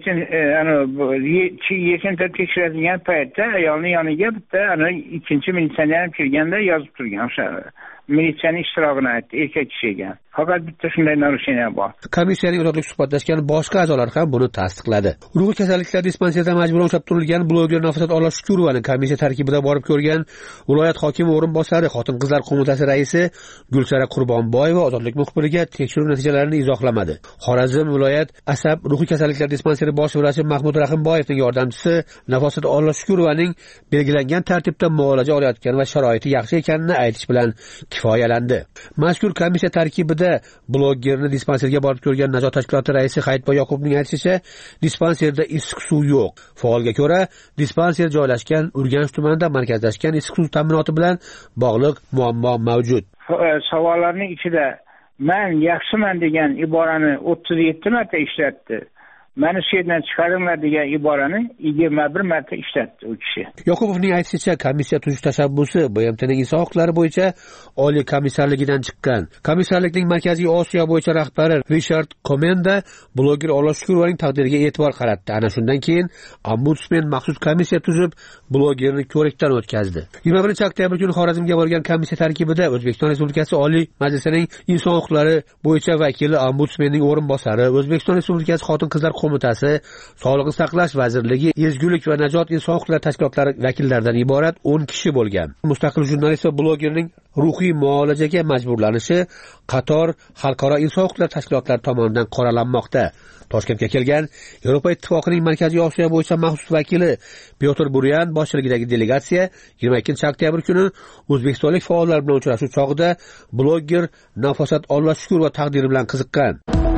yechintirib tekshiradigan paytda ayolning yoniga bitta ikkinchi militsioner kelganda yozib turgan, o'sha militsiyaning ishtirokini aytdi erkak kishiga. Faqat bitta shunday narusheniya bor. Komissiyaning ozodlik suhbatlashgan boshqa a'zolar ham buni tasdiqladi. Ruhiy kasalliklar dispanserida majburan ushlab turilgan bloger Nafosat Ollashukurovani komissiya tarkibida borib ko'rgan viloyat hokimi o'rinbosari Xotin-qizlar qo'mitasi raisi Gulsara Qurbonboyeva ozodlik muxbiriga tekshiruv natijalarini izohlamadi. Xorazm viloyat asab ruhiy kasalliklar dispanseri bosh vrachi Mahmud Rahimboyevning yordamchisi Nafosat Ollashukurovaning belgilangan tartibda muolaja olayotgan va sharoiti yaxshi ekanini aytish bilan kifoyalandi. Mazkur komissiya tarkibida blogerni dispanserga borib ko'rgan Najot tashkiloti raisi Hayitboy Yoqubning aytishicha, dispanserda issiq suv yo'q. Faolga ko'ra, dispanser joylashgan Urganch tumanida markazlashgan issiq suv ta'minoti bilan bog'liq muammo mavjud. Savollarning ichida men yaxshiman degan iborani 37 marta ishlatdi. Meni shu yerdan chiqaringlar degan iborani 21 marta ishlatdi u kishi. Yoqubovning aytishicha, komissiya tuzish tashabbusi BMTning inson huquqlari bo'yicha oliy komissarligidan chiqqan. Komissarlikning Markaziy Osiyo bo'yicha rahbari Richard Komenda bloger Ola Shukurovaning taqdiriga e'tibor qaratdi. Ana shundan keyin ombudsman maxsus komissiya tuzib, blogerni ko'rikdan o'tkazdi. 21-oktyabr kuni Xorazmga borgan komissiya tarkibida O'zbekiston Respublikasi Oliy Majlisining inson huquqlari bo'yicha vakili, ombudsmanning o'rinbosari, O'zbekiston Respublikasi Xotin-qizlar qo'mitasi, Sog'liqni saqlash vazirligi, Ezgulik va Najot inson huquqlari tashkilotlari vakillaridan iborat 10 kishi bo'lgan. Mustaqil jurnalist va blogerning ruhiy muolajaga majburlanishi qator xalqaro inson huquqlari tashkilotlari tomonidan qoralanmoqda. Toshkentga kelgan Yevropa Ittifoqining Markaziy Osiyo bo'yicha maxsus vakili Pyotr Buryan boshchiligidagi delegatsiya 22-oktyabr kuni o'zbekistonlik faollar bilan uchrashuv chog'ida bloger Nafosat Ollashukurova taqdiri bilan qiziqqan.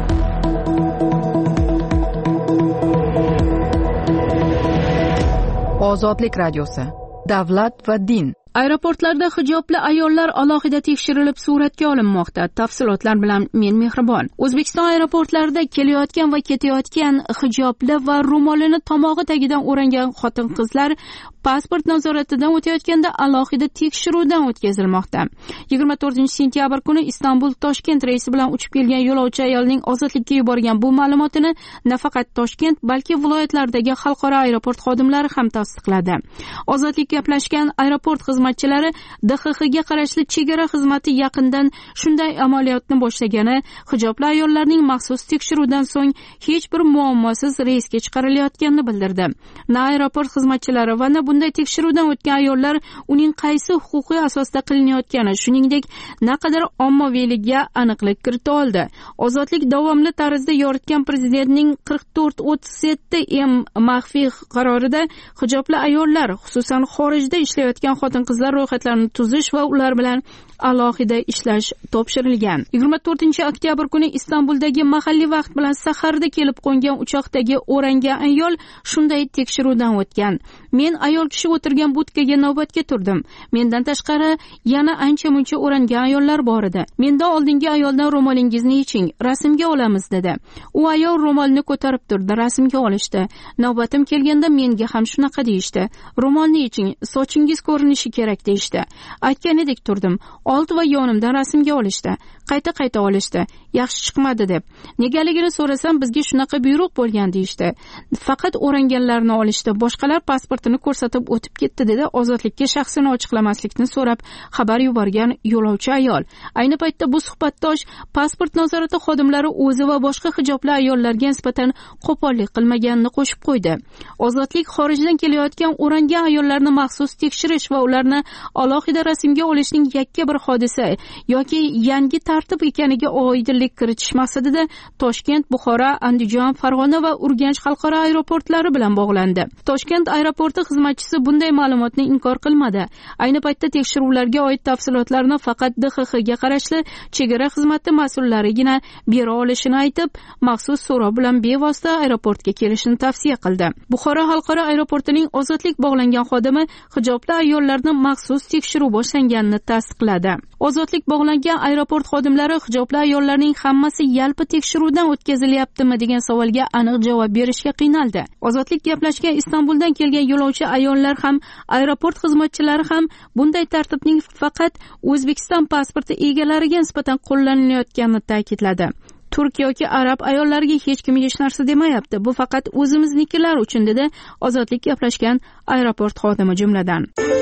Ozodlik radiosi. Davlat va din. Aeroportlarda hijobli ayollar alohida tekshirilib suratga olinmoqda. Tafsilotlar bilan men Mehribon. O'zbekiston aeroportlarida kelayotgan va ketayotgan hijobli va ro'molini tomog'i tagidan o'rangan xotin-qizlar pasport nazoratidan o'tayotganda alohida tekshiruvdan o'tkazilmoqda. 24-sentyabr kuni Istanbul-Toshkent reysi bilan uchib kelgan yo'lovchi ayolning ozodlikka yuborgan bu ma'lumotini nafaqat Toshkent, balki viloyatlardagi xalqaro aeroport xodimlari ham tasdiqladi. Ozodlik gaplashgan aeroport xizmatchilari DXXga qarashli chegara xizmati yaqindan shunday amaliyotni boshlagani, hijobli ayollarning maxsus tekshiruvdan so'ng hech bir muammosiz reysga chiqarilayotganini bildirdi. Na aeroport xizmatchilari va na bunday tekshiruvdan o'tgan ayollar uning qaysi huquqiy asosda qilinayotgani, shuningdek naqadar ommaviyligiga aniqlik kirita oldi. Ozodlik davomli tarzda yoritgan prezidentning 4437M maxfiy qarorida hijobli ayollar, xususan xorijda ishlayotgan xotin-qizlar ro'yxatlarini tuzish va ular bilan alohida ishlash topshirilgan. 24-oktyabr kuni Istanbuldagi mahalliy vaqt bilan saharda kelib qo'ngan uchoqdagi o'rangan ayol shunday tekshiruvdan o'tgan. Men ayol kishi o'tirgan budkaga navbatga turdim. Mendan tashqari yana ancha-muncha o'rangan ayollar bor edi. Mendan oldingi ayoldan ro'molingizni yeching, rasmga olamiz dedi. U ayol ro'molni ko'tarib turdi, rasmga olishdi. Navbatim kelganda menga ham shunaqa deyishdi. Ro'molni yeching, sochingiz ko'rinishi kerak deyishdi. Aytganidek turdim. Old va yonimdan rasmga olishdi. Qayta olishdi. Yaxshi chiqmadi deb. Negaligini so'rasam, bizga shunaqa buyruq bo'lgan deyishdi. Faqat o'ranganlarni olishdi. Boshqalar pasportini ko'rsatib o'tib ketdi dedi. Ozodlikka shaxsini ochiqlamaslikni so'rab xabar yuborgan yo'lovchi ayol. Ayni paytda bu suhbatdosh pasport nazorati xodimlari o'zi va boshqa hijobli ayollarga nisbatan qo'pollik qilmaganini qo'shib qo'ydi. Ozodlik xorijdan kelayotgan o'rangan ayollarni maxsus tekshirish va ularni alohida rasmga olishning yakka bir hodisa yoki yangi tartib ekaniga oydinlik kiritish maqsadida Toshkent, Buxoro, Andijon, Farg'ona va Urganch xalqaro aeroportlari bilan bog'landi. Toshkent aeroporti xizmatchisi bunday ma'lumotni inkor qilmadi. Ayni paytda tekshiruvlarga oid tafsilotlarni faqat DXXga qarashli chegara xizmati mas'ullarigina bera olishini aytib, maxsus so'rov bilan bevosita aeroportga kelishni tavsiya qildi. Buxoro xalqaro aeroportining ozodlik bog'langan xodimi hijobli ayollarni maxsus tekshiruv boshlanganini tasdiqladi. Ozodlik bog'langan aeroport xodimlari hijobli ayollarning hammasi yalpi tekshiruvdan o'tkazilyaptimi degan savolga aniq javob berishga qiynaldi. Ozodlik gaplashgan Istanbuldan kelgan yo'lovchi ayollar ham, aeroport xizmatchilari ham bunday tartibning faqat O'zbekiston pasporti egalariga nisbatan qo'llanilayotganini ta'kidladi. Turk yoki arab ayollariga hech kim hech narsa demayapti. Bu faqat o'zimiznikilar uchun dedi ozodlik gaplashgan aeroport xodimi jumladan.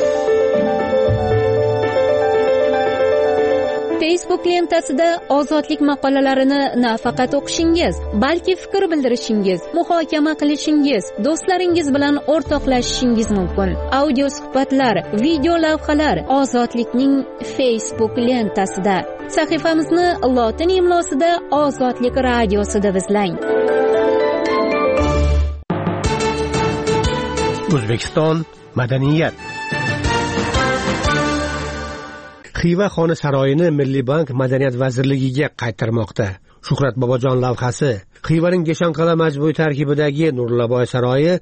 Facebook lentasida ozodlik maqolalarini nafaqat o'qishingiz, balki fikr bildirishingiz, muhokama qilishingiz, do'stlaringiz bilan o'rtoqlashishingiz mumkin. Audio suhbatlar, video lavhalar ozodlikning Facebook lentasida. Sahifamizni lotin imlosida Ozodlik radiosida izlang. O'zbekiston madaniyat. Xiva xoni saroyini Milliy bank Madaniyat vazirligiga qaytarmoqda. Shuhrat Bobojon lavhasi. Xivaning Geshanqala majmui tarkibidagi Nurlaboy saroyi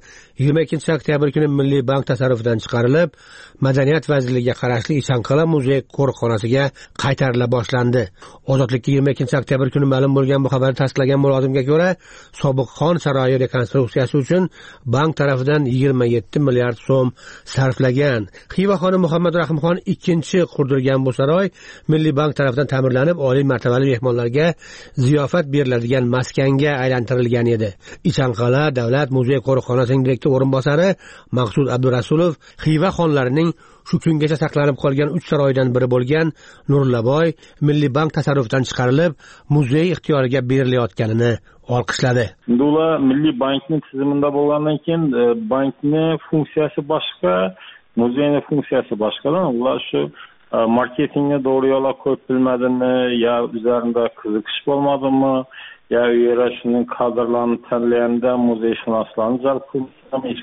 22 oktyabr kuni Milliy bank tasarrufidan chiqarilib, Madaniyat vazirligiga qarashli Ishanqala muzey qo'riqxonasiga qaytarila boshlandi. Ozodlikka 22 oktyabr kuni ma'lum bo'lgan bu xabarni tasdiqlagan mulozimga ko'ra, sobiq xon saroyi rekonstruksiyasi uchun bank tarafidan 27 milliard so'm sarflagan. Xiva xoni Muhammad Rahimxon ikkinchi qurdirgan bu saroy Milliy bank tarafidan ta'mirlanib, oliy martabali mehmonlarga ziyofat beriladigan maskanga aylantirilgan edi. Ishanqala davlat muzey qo'riqxonasining direktor o'rinbosari Maqsud Abdurasulov Xiva xonlarining shu kungacha saqlanib qolgan 3 saroydan biri bo'lgan Nurlaboy Milliy bank tasarrufidan chiqarilib, muzey ixtiyoriga berilayotganini olqishladi. Ular Milliy bankning tizimida bo'lgandan keyin bankning funksiyasi boshqa, muzeyning funksiyasi boshqadan. Ular shu marketingni to'g'ri yo'lga qo'yib bilmadimi, yo üzerinde qiziqish bo'lmadimi, yo shuning kadrlarni tanlaganda muzeyshunoslarni jalb qilib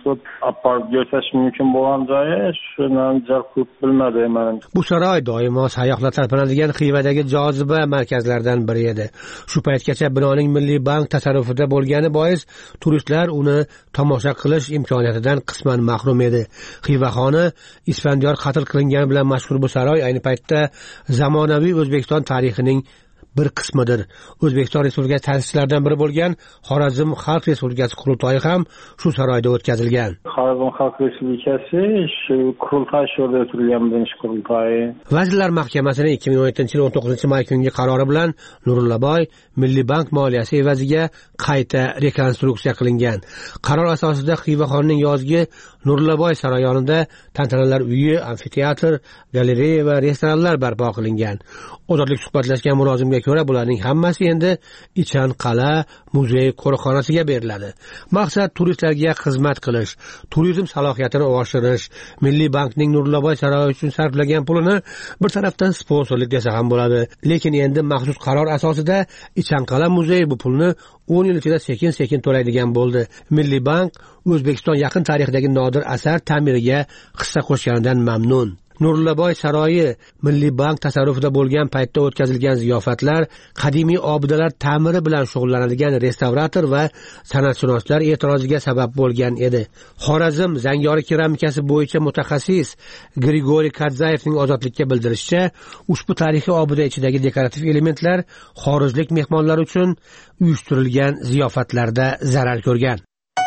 aparib ko'rsatish mumkin bo'lgan joyi shuni jalb qilib bilmadim. Bu saroy doimo sayyohlar talpinadigan Xivadagi joziba markazlaridan biri edi. Shu paytgacha binoning Milliy bank tasarrufida bo'lgani bois turistlar uni tomosha qilish imkoniyatidan qisman mahrum edi. Xiva xoni Isfandiyor qatl qilingani bilan mashhur bu saroy ayni paytda zamonaviy O'zbekiston tarixining bir qismidir. O'zbekiston Respublikasi ta'sischilaridan biri bo'lgan Xorazm Xalq Respublikasi qurultoyi ham shu saroyda o'tkazilgan. Xorazm Xalq Respublikasi shu qurultoy sho'rda o'tkazilgan birinchi qurultoyi. Vazirlar Mahkamasining 2017-yil 19-may kungi qarori bilan Nurlaboy Milliy bank moliyasi evaziga qayta rekonstruksiya qilingan. Qaror asosida Xiva xonning yozgi Nurlaboy saroyi yonida tantanalar uyi, amfiteatr, galereya va restoranlar barpo qilingan. Ozodlik suhbatlashgan mulozimga ko'ra bularning hammasi endi Ishanqala muzey qo'riqxonasiga beriladi. Maqsad turistlarga xizmat qilish, turizm salohiyatini oshirish. Milliy bankning Nurlaboy saroyi uchun sarflagan pulini bir tarafdan sponsorlik desa ham bo'ladi. Lekin endi maxsus qaror asosida Ishanqala muzeyi bu pulni 10 yil ichida sekin-sekin to'laydigan bo'ldi. Milliy bank O'zbekiston yaqin tarixidagi nodir asar ta'miriga hissa qo'shganidan mamnun. Nurlaboy saroyi Milliy bank tasarrufida bo'lgan paytda o'tkazilgan ziyofatlar, qadimiy obidalar ta'miri bilan shug'ullanadigan restavrator va san'atshunoslar e'tiroziga sabab bo'lgan edi. Xorazm Zangori keramikasi bo'yicha mutaxassis Grigoriy Kadzayevning Ozodlikka bildirishicha, ushbu tarixiy obida ichidagi dekorativ elementlar xorijlik mehmonlar uchun uyushtirilgan ziyofatlarda zarar ko'rgan.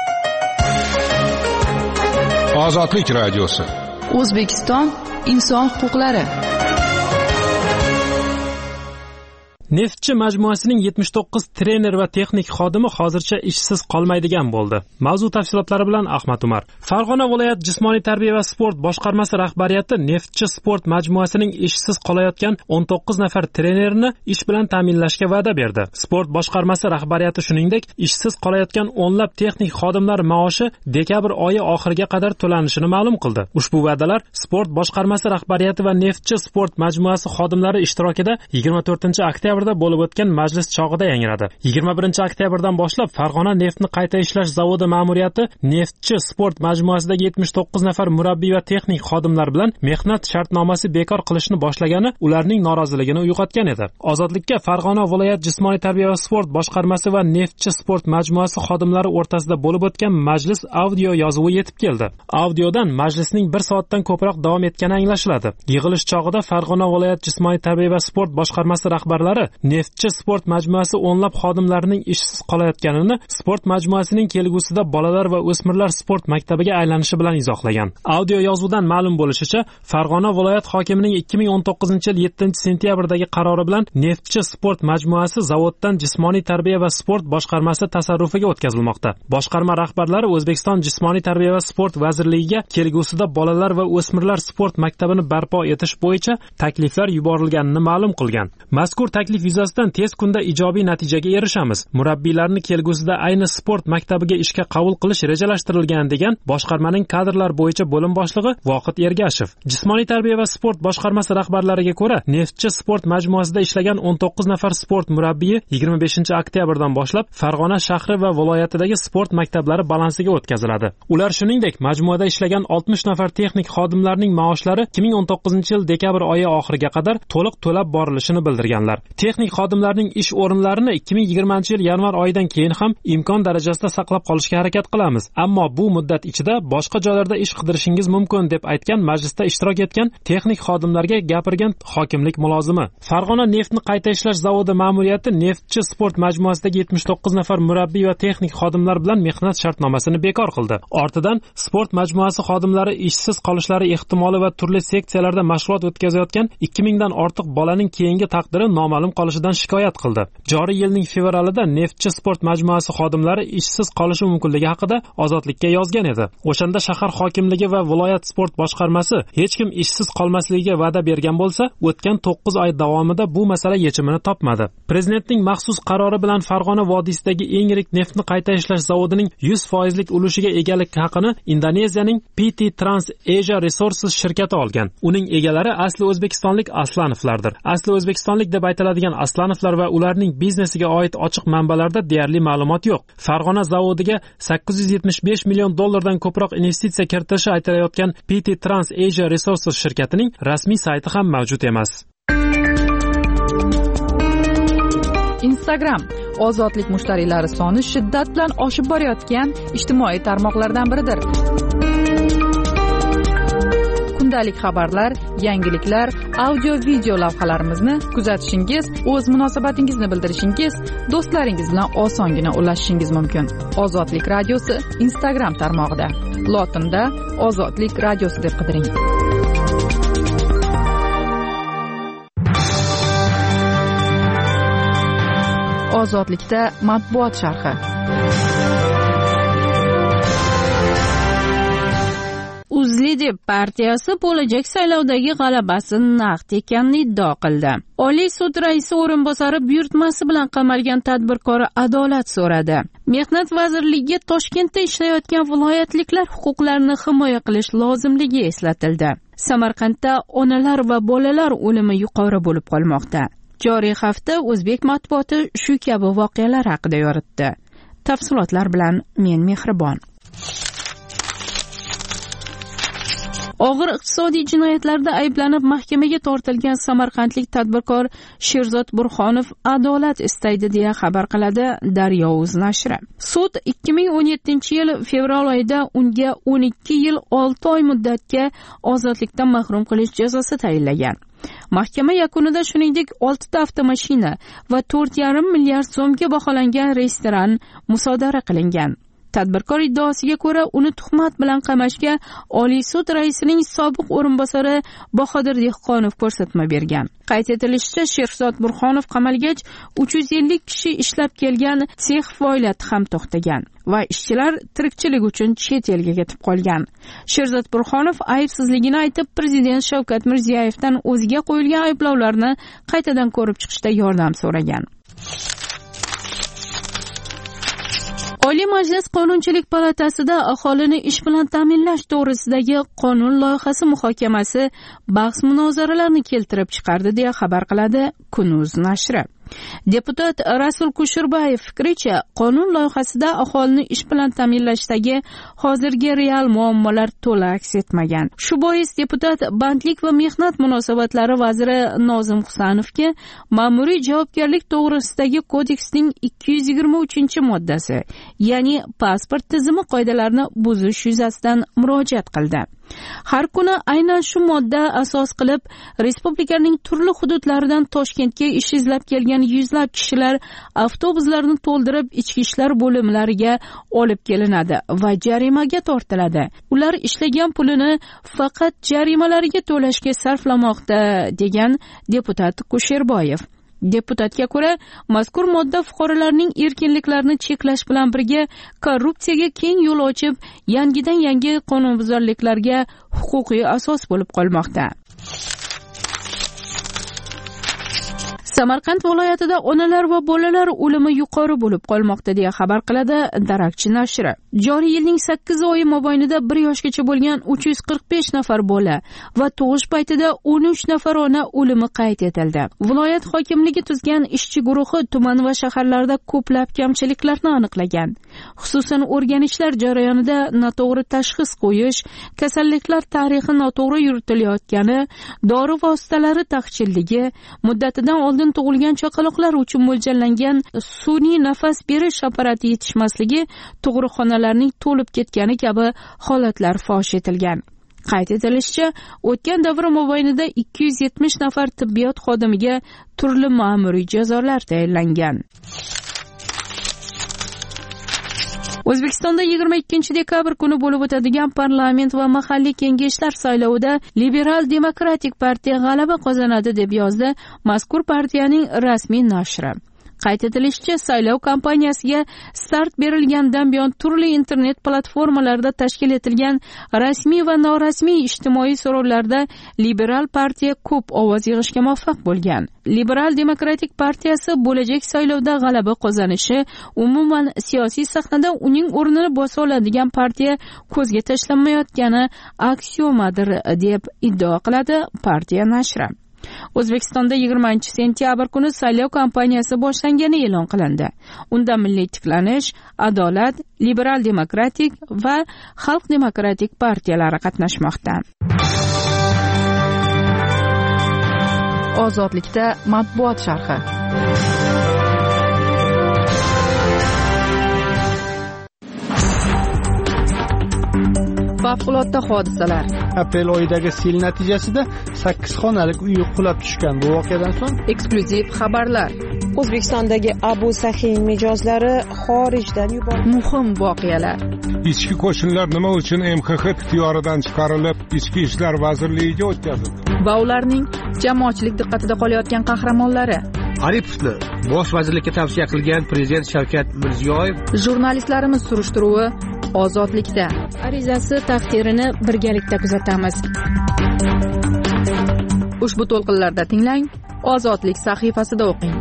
Ozodlik radiosi. O'zbekiston inson huquqlari. Neftchi majmuasining 79 trener va texnik xodimi hozircha ishsiz qolmaydigan bo'ldi. Mavzu tafsilotlari bilan Ahmad Umar. Farg'ona viloyat jismoniy tarbiya va sport boshqarmasi rahbariyati Neftchi sport majmuasining ishsiz qolayotgan 19 nafar trenerni ish bilan ta'minlashga va'da berdi. Sport boshqarmasi rahbariyati shuningdek, ishsiz qolayotgan o'nlab texnik xodimlar maoshi dekabr oyi oxiriga qadar to'lanishini ma'lum qildi. Ushbu va'dalar sport boshqarmasi rahbariyati va Neftchi sport majmuasi xodimlari ishtirokida 24-oktyabr bo'lib o'tgan majlis chog'ida yangradi. 21-oktyabrdan boshlab Farg'ona neftni qayta ishlash zavodi ma'muriyati Neftchi sport majmuasidagi 79 nafar murabbiy va texnik xodimlar bilan mehnat shartnomasi bekor qilishni boshlagani ularning noroziligini uyg'otgan edi. Ozodlikka Farg'ona viloyat jismoniy tarbiya va sport boshqarmasi va Neftchi sport majmuasi xodimlari o'rtasida bo'lib o'tgan majlis audio yozuvi yetib keldi. Audiodan majlisning 1 soatdan ko'proq davom etgani anglashiladi. Yig'ilish chog'ida Farg'ona viloyat jismoniy tarbiya va sport boshqarmasi rahbarlari Neftchi sport majmuasi o'nlab xodimlarining ishsiz qolayotganini sport majmuasining kelgusida bolalar va o'smirlar sport maktabiga aylanishi bilan izohlagan. Audio yozuvdan ma'lum bo'lishicha, Farg'ona viloyat hokimining 2019-yil 7-sentyabrdagi qarori bilan Neftchi sport majmuasi zavoddan jismoniy tarbiya va sport boshqarmasi tasarrufiga o'tkazilmoqda. Boshqarma rahbarlari O'zbekiston jismoniy tarbiya va sport vazirligiga kelgusida bolalar va o'smirlar sport maktabini barpo etish bo'yicha takliflar yuborilganini ma'lum qilgan. Mazkur taklif taklif yuzasidan tez kunda ijobiy natijaga erishamiz. Murabbiylarni kelgusida ayni sport maktabiga ishga qabul qilish rejalashtirilgan, degan boshqarmaning kadrlar bo'yicha bo'lim boshlig'i Voqit Ergashev. Jismoniy tarbiya va sport boshqarmasi rahbarlariga ko'ra, Neftchi sport majmuasida ishlagan 19 nafar sport murabbiyi 25 oktyabrdan boshlab Farg'ona shahri va viloyatidagi sport maktablari balansiga o'tkaziladi. Ular shuningdek, majmuada ishlagan 60 nafar texnik xodimlarning maoshlari 2019-yil dekabr oyi oxiriga qadar to'liq to'lab borilishini bildirganlar. Texnik xodimlarning ish o'rinlarini 2020-yil yanvar oyidan keyin ham imkon darajasida saqlab qolishga harakat qilamiz. Ammo bu muddat ichida boshqa joylarda ish qidirishingiz mumkin, deb aytgan majlisda ishtirok etgan texnik xodimlarga gapirgan hokimlik mulozimi. Farg'ona neftni qayta ishlash zavodi ma'muriyati Neftchi sport majmuasidagi 79 nafar murabbiy va texnik xodimlar bilan mehnat shartnomasini bekor qildi. Ortidan sport majmuasi xodimlari ishsiz qolishlari ehtimoli va turli seksiyalarda mashg'ulot o'tkazayotgan 2000 dan ortiq bolaning keyingi taqdiri noma'lum qolishidan shikoyat qildi. Joriy yilning fevralida Neftchi sport majmuasi xodimlari ishsiz qolishi mumkinligi haqida Ozodlikka yozgan edi. O'shanda shahar hokimligi va viloyat sport boshqarmasi hech kim ishsiz qolmasligiga va'da bergan bo'lsa, o'tgan 9 oy davomida bu masala yechimini topmadi. Prezidentning maxsus qarori bilan Farg'ona vodiysidagi eng yirik neftni qayta ishlash zavodining 100% ulushiga egalik haqini Indoneziyaning PT Trans Asia Resources shirkati olgan. Uning egalari asli o'zbekistonlik Aslanovlardir. Asli o'zbekistonlik deb aytiladigan Aslanovlar va ularning biznesiga oid ochiq manbalarda deyarli ma'lumot yo'q. Farg'ona zavodiga 875 million dollardan ko'proq investitsiya kiritishi aytilayotgan PT Trans Asia Resources shirkatining rasmiy sayti ham mavjud emas. Instagram ozodlik mushtariylari soni shiddat bilan oshib borayotgan ijtimoiy tarmoqlardan biridir. Kundalik xabarlar, yangiliklar, audio-video lavhalarimizni kuzatishingiz, o'z munosabatingizni bildirishingiz, do'stlaringiz bilan osongina ulashishingiz mumkin. Ozodlik radiosi Instagram tarmog'ida. Lotinda Ozodlik radiosi deb qidiring. Ozodlikda matbuot sharhi. UzLiDep partiyasi bo'lajak saylovdagi g'alabasini naqd ekanini iddao qildi. Oliy sud raisi o'rinbosari buyurtmasi bilan qamalgan tadbirkor adolat so'radi. Mehnat vazirligiga Toshkentda ishlayotgan viloyatliklar huquqlarini himoya qilish lozimligi eslatildi. Samarqandda onalar va bolalar o'limi yuqori bo'lib qolmoqda. Joriy hafta o'zbek matbuoti shu kabi voqealar haqida yoritdi. Tafsilotlar bilan men Mehribon. Og'ir iqtisodiy jinoyatlarda ayblanib mahkamaga tortilgan samarqandlik tadbirkor Sherzod Burxonov adolat istaydi deya xabar qiladi Daryo.uz nashri. Sud 2017-yil fevral oyida unga 12 yil 6 oy muddatga ozodlikdan mahrum qilish jazosi tayinlagan. Mahkama yakunida shuningdek 6 ta avtomashina va 4,5 milliard so'mga baholangan restoran musodara qilingan. Tadbirkor iddaosiga ko'ra, uni tuhmat bilan qamashga Oliy sud raisining sobiq o'rinbosari Bahodir Dehqonov ko'rsatma bergan. Qayd etilishicha, Sherzod Burxonov qamalgach 350 kishi ishlab kelgan sex faoliyati ham to'xtagan va ishchilar tirikchilik uchun chet elga ketib qolgan. Sherzod Burxonov aybsizligini aytib, prezident Shavkat Mirziyoyevdan o'ziga qo'yilgan ayblovlarni qaytadan ko'rib chiqishda yordam so'ragan. Oliy Majlis Qonunchilik palatasida aholini ish bilan ta'minlash to'g'risidagi qonun loyihasi muhokamasi bahs-munozaralarni keltirib chiqardi deya xabar qiladi Kun.uz nashri. Deputat Rasul Kusherbayev fikricha, qonun loyihasida aholini ish bilan ta'minlashdagi hozirgi real muammolar to'la aks etmagan. Shu bois deputat bandlik va mehnat munosabatlari vaziri Nozim Husanovga ma'muriy javobgarlik to'g'risidagi kodeksning 223-moddasi, ya'ni pasport tizimi qoidalarini buzish yuzasidan murojaat qildi. Har kuni aynan shu modda asos qilib, respublikaning turli hududlaridan Toshkentga ish izlab kelgan yuzlab kishilar avtobuslarni to'ldirib ichki ishlar bo'limlariga olib kelinadi va jarimaga tortiladi. Ular ishlagan pulini faqat jarimalariga to'lashga sarflamoqda, degan deputat Kusherboyev. Deputatga ko'ra, mazkur modda fuqarolarning erkinliklarini cheklash bilan birga korrupsiyaga keng yo'l ochib, yangidan-yangi qonunbuzarliklarga huquqiy asos bo'lib qolmoqda. Samarqand viloyatida onalar va bolalar o'limi yuqori bo'lib qolmoqda deya xabar qiladi Darakchi nashri. Joriy yilning 8 oyi mobaynida 1 yoshgacha bo'lgan 345 nafar bola va tug'ish paytida 13 nafar ona o'limi qayd etildi. Viloyat hokimligi tuzgan ishchi guruhi tuman va shaharlarda ko'plab kamchiliklarni aniqlagan. Xususan, o'rganishlar jarayonida noto'g'ri tashxis qo'yish, kasalliklar tarixi noto'g'ri yuritilayotgani, dori vositalari taqchilligi, muddatidan oldin tug'ilgan chaqaloqlar uchun mo'ljallangan sun'iy nafas berish apparati yetishmasligi, tug'ruqxonalarning to'lib ketgani kabi holatlar fosh etilgan. Qayd etilishicha, o'tgan davr mobaynida 270 nafar tibbiyot xodimiga turli ma'muriy jazolar tayinlangan. O'zbekistonda 22 dekabr kuni bo'lib o'tadigan parlament va mahalliy kengashlar saylovida Liberal Demokratik partiya g'alaba qozonadi deb yozdi mazkur partiyaning rasmiy nashri. Qayd etilishicha, saylov kampaniyasiga start berilgandan buyon turli internet platformalarida tashkil etilgan rasmiy va norasmiy ijtimoiy so'rovlarda Liberal partiya ko'p ovoz yig'ishga muvaffaq bo'lgan. Liberal Demokratik partiyasi bo'lajak saylovda g'alaba qozonishi, umuman siyosiy sahnada uning o'rnini bosa oladigan partiya ko'zga tashlanmayotgani aksiomadir deb iddao qiladi partiya nashri. O'zbekistonda 20-sentyabr kuni saylov kampaniyasi boshlangani e'lon qilindi. Unda Milliy tiklanish, Adolat, Liberal Demokratik va Xalq Demokratik partiyalari qatnashmoqda. Ozodlikda matbuot sharhi. Favqulodda hodisalar. Aprel oyidagi sel natijasida 8 xonalik uy qulab tushgan. Bu voqeadan so'ng eksklyuziv xabarlar. O'zbekistondagi Abu Sahiy mijozlari xorijdan yuborildi. Muhim voqealar. Ichki qo'shinlar nima uchun MXX ixtiyoridan chiqarilib, Ichki ishlar vazirligiga o'tkazildi? Va ularning jamoatchilik diqqatida qolayotgan qahramonlari. Aripovni bosh vazirlikka tavsiya qilgan prezident Shavkat Mirziyoyev. Jurnalistlarimiz surishtiruvi Ozodlikda. Arizasi taqdirini birgalikda kuzatamiz. Ushbu to'lqinlarda tinglang, Ozodlik sahifasida o'qing.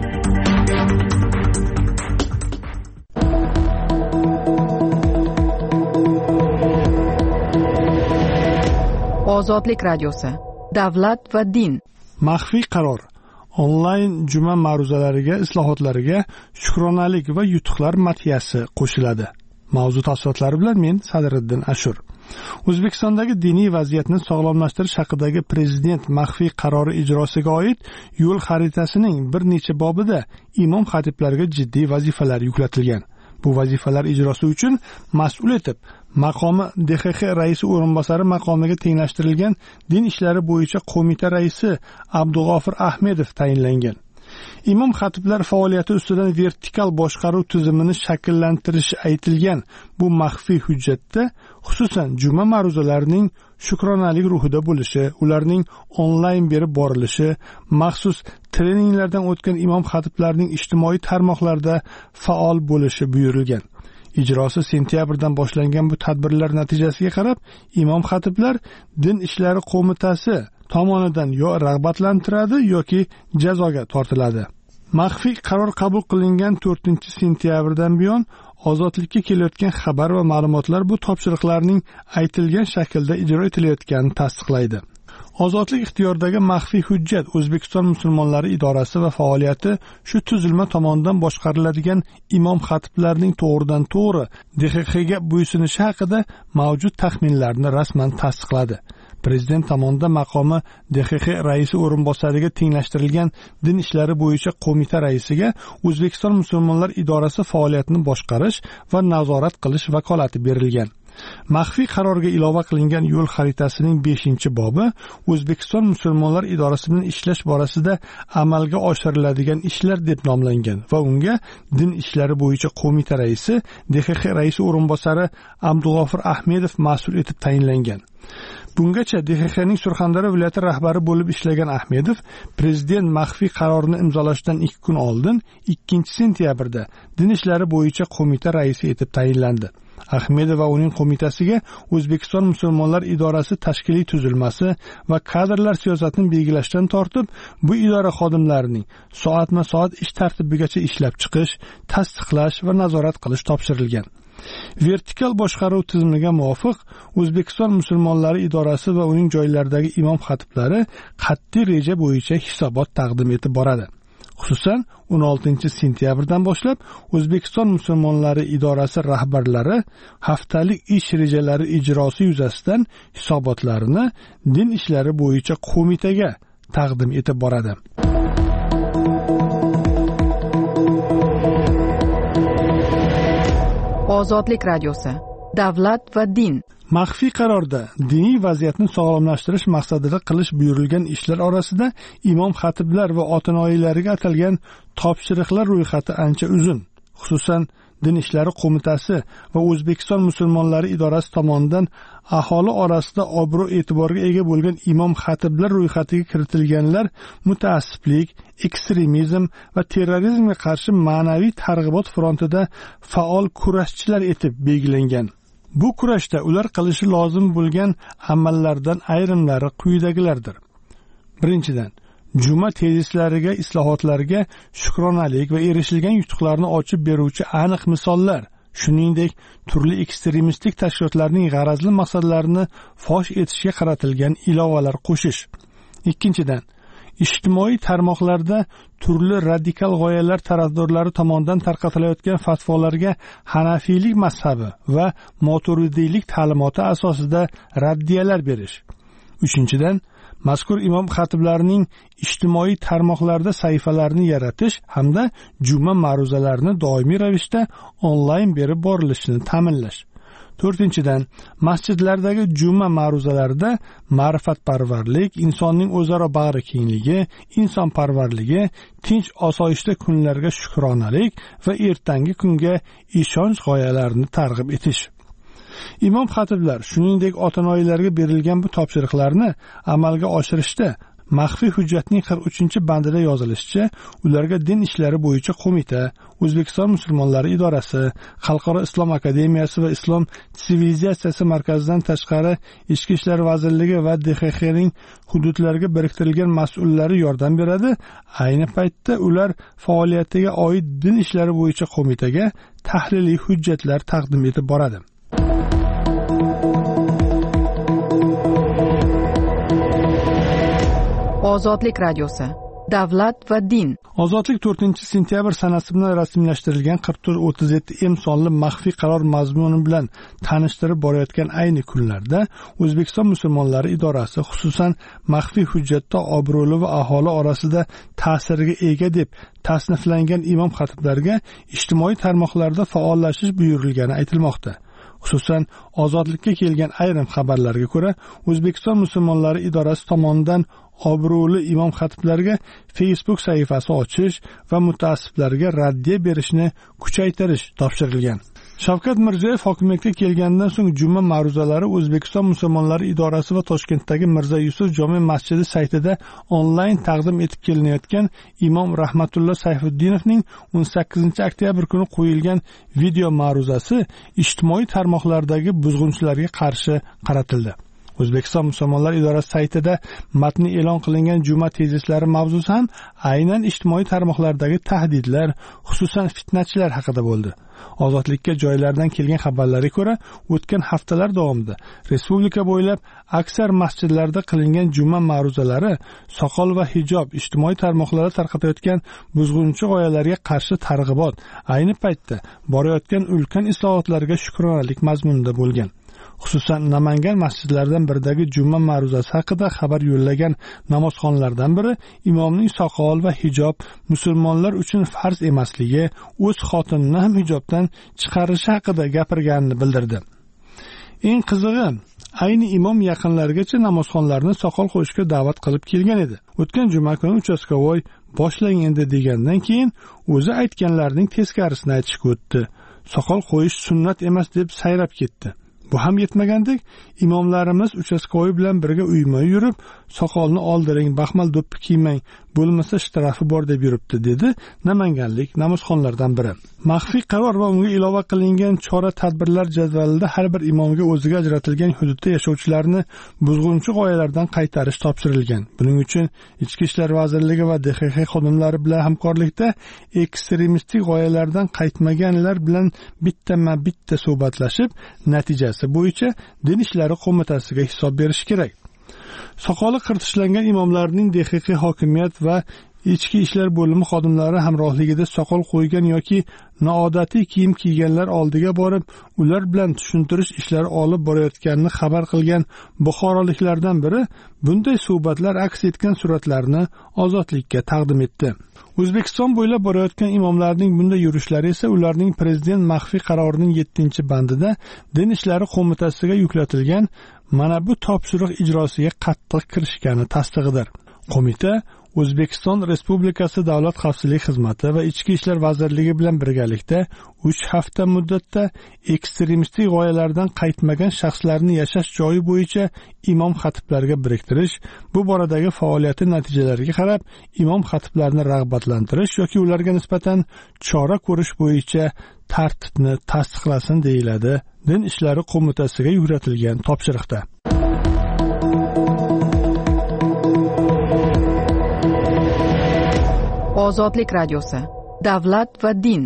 Ozodlik radiosi. Davlat va din. Maxfiy qaror. Onlayn juma ma'ruzalariga, islohotlariga shukronalik va yutuqlar madhiyasi qo'shiladi. Mavzu tafsilotlari bilan men Sadriddin Ashur. O'zbekistondagi diniy vaziyatni sog'lomlashtirish haqidagi prezident maxfiy qarori ijrosiga oid yo'l xaritasining bir necha bobida imom xatiblarga jiddiy vazifalar yuklatilgan. Bu vazifalar ijrosi uchun mas'ul etib maqomi DXX raisi o'rinbosari maqomiga tenglashtirilgan din ishlari bo'yicha qo'mita raisi Abdug'ofir Ahmedov tayinlangan. Imom xatiblar faoliyati ustidan vertikal boshqaruv tizimini shakllantirish aytilgan bu maxfiy hujjatda xususan juma ma'ruzalarining shukronalik ruhida bo'lishi, ularning onlayn berib borilishi, maxsus treninglardan o'tgan imom xatiblarning ijtimoiy tarmoqlarda faol bo'lishi buyurilgan. Ijrosi sentyabrdan boshlangan bu tadbirlar natijasiga qarab imom xatiblar din ishlari qo'mitasi tomonidan yo rag'batlantiradi yoki jazoga tortiladi. Maxfiy qaror qabul qilingan 4-sentyabrdan buyon ozodlikka kelayotgan xabar va ma'lumotlar bu topshiriqlarning aytilgan shaklda ijro etilayotganini tasdiqlaydi. Ozodlik ixtiyoridagi maxfiy hujjat O'zbekiston musulmonlari idorasi va faoliyati shu tuzilma tomonidan boshqariladigan imom xatiblarning to'g'ridan to'g'ri DXXga bo'ysunishi haqida mavjud taxminlarni rasman tasdiqladi. Prezident tomonidan maqomi DXX raisi o'rinbosariga tenglashtirilgan din ishlari bo'yicha qo'mita raisiga O'zbekiston musulmonlar idorasi faoliyatini boshqarish va nazorat qilish vakolati berilgan. Maxfiy qarorga ilova qilingan yo'l xaritasining 5-bobi O'zbekiston musulmonlar idorasi bilan ishlash borasida amalga oshiriladigan ishlar deb nomlangan va unga din ishlari bo'yicha qo'mita raisi DXX raisi o'rinbosari Abdug'ofir Ahmedov mas'ul etib tayinlangan. Bungacha DXXning Surxondaryo viloyati rahbari bo'lib ishlagan Ahmedov prezident maxfiy qarorini imzolashdan 2 kun oldin 2-sentyabrda din ishlari bo'yicha qo'mita raisi etib tayinlandi. Ahmedov va uning qo'mitasiga O'zbekiston musulmonlar idorasi tashkiliy tuzilmasi va kadrlar siyosatini belgilashdan tortib, bu idora xodimlarining soatma-soat ish tartibigacha ishlab chiqish, tasdiqlash va nazorat qilish topshirilgan. Vertikal boshqaruv tizimiga muvofiq O'zbekiston musulmonlari idorasi va uning joylaridagi imom xatiblari qat'iy reja bo'yicha hisobot taqdim etib boradi. Xususan 16-sentyabrdan boshlab O'zbekiston musulmonlari idorasi rahbarlari haftalik ish rejalari ijrosi yuzasidan hisobotlarini din ishlari bo'yicha qo'mitaga taqdim etib boradi. Ozodlik radiosi. Davlat va din. Maxfiy qarorda diniy vaziyatni sog'lomlashtirish maqsadida qilish buyurilgan ishlar orasida imom xatiblar va otinoyilariga atalgan topshiriqlar ro'yxati ancha uzun. Xususan, Din ishlari qo'mitasi va O'zbekiston musulmonlari idorasi tomonidan aholi orasida obro' e'tiborga ega bo'lgan imom xatiblar ro'yxatiga kiritilganlar mutaassiblik, ekstremizm va terrorizmga qarshi ma'naviy targ'ibot frontida faol kurashchilar etib belgilangan. Bu kurashda ular qilishi lozim bo'lgan amallardan ayrimlari quyidagilardir. Birinchidan, Juma tezislariga, islohotlarga shukronalik va erishilgan yutuqlarni ochib beruvchi aniq misollar, shuningdek turli ekstremistik tashkilotlarning g'arazli maqsadlarini fosh etishga qaratilgan ilovalar qo'shish. Ikkinchidan, ijtimoiy tarmoqlarda turli radikal g'oyalar tarafdorlari tomonidan tarqatilayotgan fatvolarga Hanafiylik mazhabi va Moturidiylik ta'limoti asosida raddiyalar berish. Uchinchidan, mazkur imom xatiblarining ijtimoiy tarmoqlarda sahifalarini yaratish hamda juma ma'ruzalarini doimiy ravishda onlayn berib borilishini ta'minlash. To'rtinchidan, masjidlardagi juma ma'ruzalarida ma'rifatparvarlik, insonning o'zaro bag'ri kengligi, insonparvarligi, tinch osoyishta kunlarga shukronalik va ertangi kunga ishonch g'oyalarini targ'ib etish. Imom xatiblar shuningdek otinoyilarga berilgan bu topshiriqlarni amalga oshirishda maxfiy hujjatning 43-bandida yozilishicha, ularga din ishlari bo'yicha qo'mita, O'zbekiston musulmonlari idorasi, Xalqaro islom akademiyasi va islom sivilizatsiyasi markazidan tashqari Ichki ishlar vazirligi va DXXning hududlarga biriktirilgan mas'ullari yordam beradi. Ayni paytda ular faoliyatiga oid din ishlari bo'yicha qo'mitaga tahliliy hujjatlar taqdim etib boradi. Ozodlik radiosi. Davlat va din. Ozodlik 4-sentyabr sanasi bilan rasmiylashtirilgan 4437M sonli maxfiy qaror mazmuni bilan tanishtirib borayotgan ayni kunlarda O'zbekiston musulmonlari idorasi xususan maxfiy hujjatda obro'li va aholi orasida ta'siriga ega deb tasniflangan imom xatiblarga ijtimoiy tarmoqlarda faollashish buyurilgani aytilmoqda. Xususan, ozodlikka kelgan ayrim xabarlarga ko'ra, O'zbekiston musulmonlari idorasi tomonidan obro'li imom xatiblarga Facebook sahifasi ochish va mutaassiblarga raddiya berishni kuchaytirish topshirilgan. Shavkat Mirziyoyev hokimiyatga kelgandan so'ng juma ma'ruzalari O'zbekiston musulmonlari idorasi va Toshkentdagi Mirzo Yusuf jome masjidi saytida onlayn taqdim etib kelinayotgan imom Rahmatulloh Sayfuddinovning 18-oktyabr kuni qo'yilgan video ma'ruzasi ijtimoiy tarmoqlardagi buzg'unchilarga qarshi qaratildi. O'zbekiston musulmonlar idorasi saytida matni e'lon qilingan juma tezislari mavzusi ham aynan ijtimoiy tarmoqlardagi tahdidlar, xususan fitnachilar haqida bo'ldi. Ozodlikka joylardan kelgan xabarlarga ko'ra, o'tgan haftalar davomida respublika bo'ylab aksar masjidlarda qilingan juma ma'ruzalari soqol va hijob ijtimoiy tarmoqlarda tarqatayotgan buzg'unchi g'oyalarga qarshi targ'ibot, ayni paytda borayotgan ulkan islohotlarga shukronalik mazmunida bo'lgan. Xususan, Namangan masjidlaridan biridagi juma ma'ruzasi haqida xabar yo'llagan namozxonlardan biri imomning soqol va hijob musulmonlar uchun farz emasligi, o'z xotinini ham hijobdan chiqarishi haqida gapirganini bildirdi. Eng qizig'i, ayni imom yaqinlarigacha namozxonlarni soqol qo'yishga da'vat qilib kelgan edi. O'tgan juma kuni uchastkavoy boshlang endi degandan keyin o'zi aytganlarning teskarisini aytishga o'tdi. Soqol qo'yish sunnat emas deb sayrab ketdi. Bu ham yetmagandek, imomlarimiz uchastkovoy bilan birga uyma yurib, soqolni oldiring, baxmal do'ppi kiymang, bo'lmasa shtrafi bor deb yuribdi, dedi namanganlik namozxonlardan biri. Maxfiy qaror va unga ilova qilingan chora-tadbirlar jadvalida har bir imomga o'ziga ajratilgan hududda yashovchilarni buzg'unchi g'oyalardan qaytarish topshirilgan. Buning uchun Ichki ishlar vazirligi va DXX xodimlari bilan hamkorlikda ekstremistik g'oyalardan qaytmaganlar bilan bitta suhbatlashib, natijasi bo'yicha Din ishlari qo'mitasiga hisob berish kerak. Soqoli qirtishlangan imomlarning DXX hokimiyat va Ichki ishlar bo'limi xodimlari hamrohligida soqol qo'ygan yoki noodatiy kiyim kiyganlar oldiga borib, ular bilan tushuntirish ishlari olib borayotganini xabar qilgan buxoroliklardan biri bunday suhbatlar aks etgan suratlarni Ozodlikka taqdim etdi. O'zbekiston bo'ylab borayotgan imomlarning bunday yurishlari esa ularning prezident maxfiy qarorining 7-bandida Din ishlari qo'mitasiga yuklatilgan mana bu topshiriq ijrosiga qattiq kirishgani tasdig'idir. Qo'mita O'zbekiston Respublikasi Davlat xavfsizlik xizmati va Ichki ishlar vazirligi bilan birgalikda 3 hafta muddatda ekstremistik g'oyalardan qaytmagan shaxslarni yashash joyi bo'yicha imom xatiblarga biriktirish, bu boradagi faoliyati natijalariga qarab imom xatiblarni rag'batlantirish yoki ularga nisbatan chora ko'rish bo'yicha tartibni tasdiqlasin deyiladi Din ishlari qo'mitasiga yuklatilgan topshiriqda. Ozodlik radiosi. Davlat va din.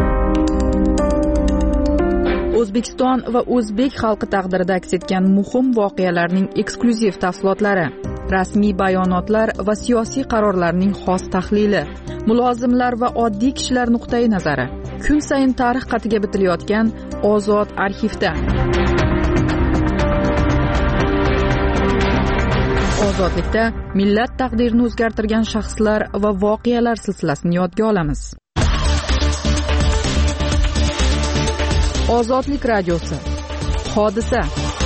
O'zbekiston va o'zbek xalqi taqdirida aks etgan muhim voqealarning eksklyuziv tafsilotlari, rasmiy bayonotlar va siyosiy qarorlarning xos tahlili, mulozimlar va oddiy kishilar nuqtai nazari. Kun sayin tarix qatiga bitilayotgan Ozod arxivda. Ozodlikda millat taqdirini o'zgartirgan shaxslar va voqealar silsilasini yodga olamiz. Ozodlik radiosi. Hodisa.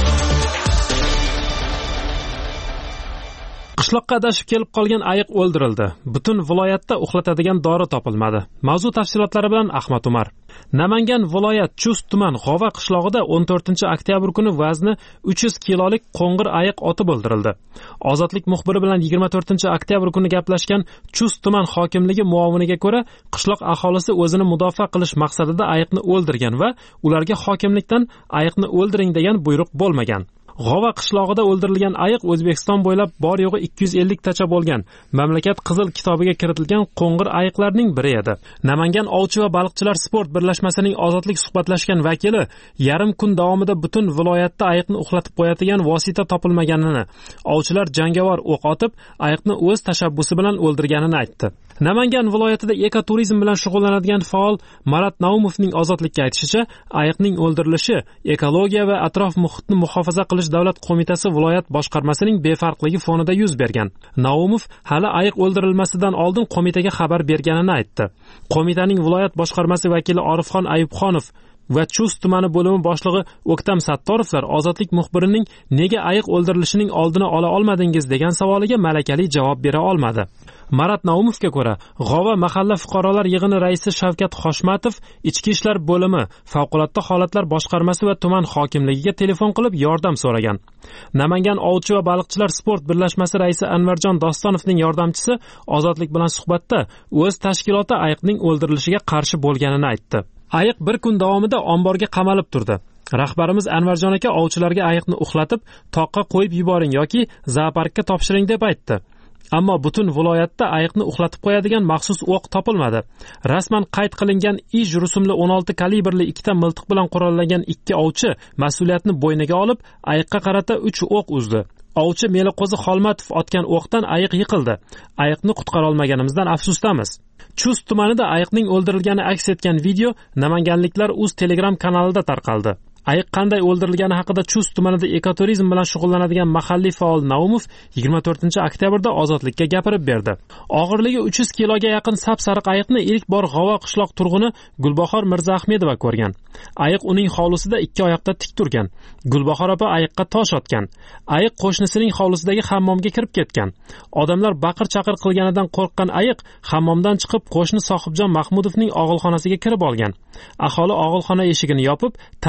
Qishloqqa adashib kelib qolgan ayiq o'ldirildi. Butun viloyatda uxlatadigan dori topilmadi. Mavzu tafsilotlari bilan Ahmad Umar. Namangan viloyat Chust tuman G'ova qishlog'ida 14-oktyabr kuni vazni 300 kilolik qo'ng'ir ayiq otib o'ldirildi. Ozodlik muxbiri bilan 24-oktyabr kuni gaplashgan Chust tuman hokimligi muoviniga ko'ra, qishloq aholisi o'zini mudofaa qilish maqsadida ayiqni o'ldirgan va ularga hokimlikdan ayiqni o'ldiring degan buyruq bo'lmagan. G'ova qishlog'ida o'ldirilgan ayiq O'zbekiston bo'ylab bor yo'g'i 250 tacha bo'lgan mamlakat qizil kitobiga kiritilgan qo'ng'ir ayiqlarning biri edi. Namangan ovchi va baliqchilar sport birlashmasining Ozodlik suhbatlashgan vakili yarim kun davomida butun viloyatda ayiqni uxlatib qo'yadigan vosita topilmaganini, ovchilar jangovar o'q otib, ayiqni o'z tashabbusi bilan o'ldirganini aytdi. Namangan viloyatida ekoturizm bilan shug'ullanadigan faol Marat Naumovning Ozodlikka aytishicha, ayiqning o'ldirilishi ekologiya va atrof muhitni muhofaza qilish davlat qo'mitasi viloyat boshqarmasining befarqligi fonida yuz bergan. Naumov hali ayiq o'ldirilmasidan oldin qo'mitaga xabar berganini aytdi. Qo'mitaning viloyat boshqarmasi vakili Orifxon Ayubxonov va Chust tumani bo'limi boshlig'i O'ktam Sattorovlar Ozodlik muxbirining nega ayiq o'ldirilishining oldini ola olmadingiz degan savoliga malakali javob bera olmadi. Marat Naumovga ko'ra, G'ova mahalla fuqarolar yig'ini raisi Shavkat Xoshmatov Ichki ishlar bo'limi, favqulodda holatlar boshqarmasi va tuman hokimligiga telefon qilib yordam so'ragan. Namangan ovchi va baliqchilar sport birlashmasi raisi Anvarjon Dostonovning yordamchisi Ozodlik bilan suhbatda o'z tashkiloti ayiqning o'ldirilishiga qarshi bo'lganini aytdi. Ayiq bir kun davomida omborga qamalib turdi. Rahbarimiz Anvarjon aka ovchilarga ayiqni uxlatib, toqqa qo'yib yuboring yoki zooparkka topshiring deb aytdi. Ammo butun viloyatda ayiqni uxlatib qo'yadigan maxsus o'q topilmadi. Rasman qayd qilingan ij rusumli 16 kalibrli 2 ta miltiq bilan qurollangan 2 ovchi mas'uliyatni bo'yniga olib, ayiqqa qarata 3 o'q uzdi. Ovchi Meliqo'zi Xolmatov otgan o'qdan ayiq yiqildi. Ayiqni qutqara olmaganimizdan afsusdamiz. Chust tumanida ayiqning o'ldirilgani aks etgan video namanganliklar uz Telegram kanalida tarqaldi. Ayiq qanday o'ldirilgani haqida Chust tumanida ekoturizm bilan shug'ullanadigan mahalliy faol Naumov 24-oktyabrda Ozodlikka gapirib berdi. Og'irligi 300 kiloga yaqin sap-sariq ayiqni ilk bor G'ova qishloq turg'uni Gulbahor Mirzaahmedova ko'rgan. Ayiq uning hovlisida 2 oyoqda tik turgan. Gulbahor opa ayiqqa tosh otgan. Ayiq qo'shnisining hovlisidagi hammomga kirib ketgan. Odamlar baqir-chaqir qilganidan qo'rqqan ayiq hammomdan chiqib qo'shni Sohibjon Mahmudovning og'ilxonasiga kirib olgan. Aholi og'ilxona eshigini yopib, tambalab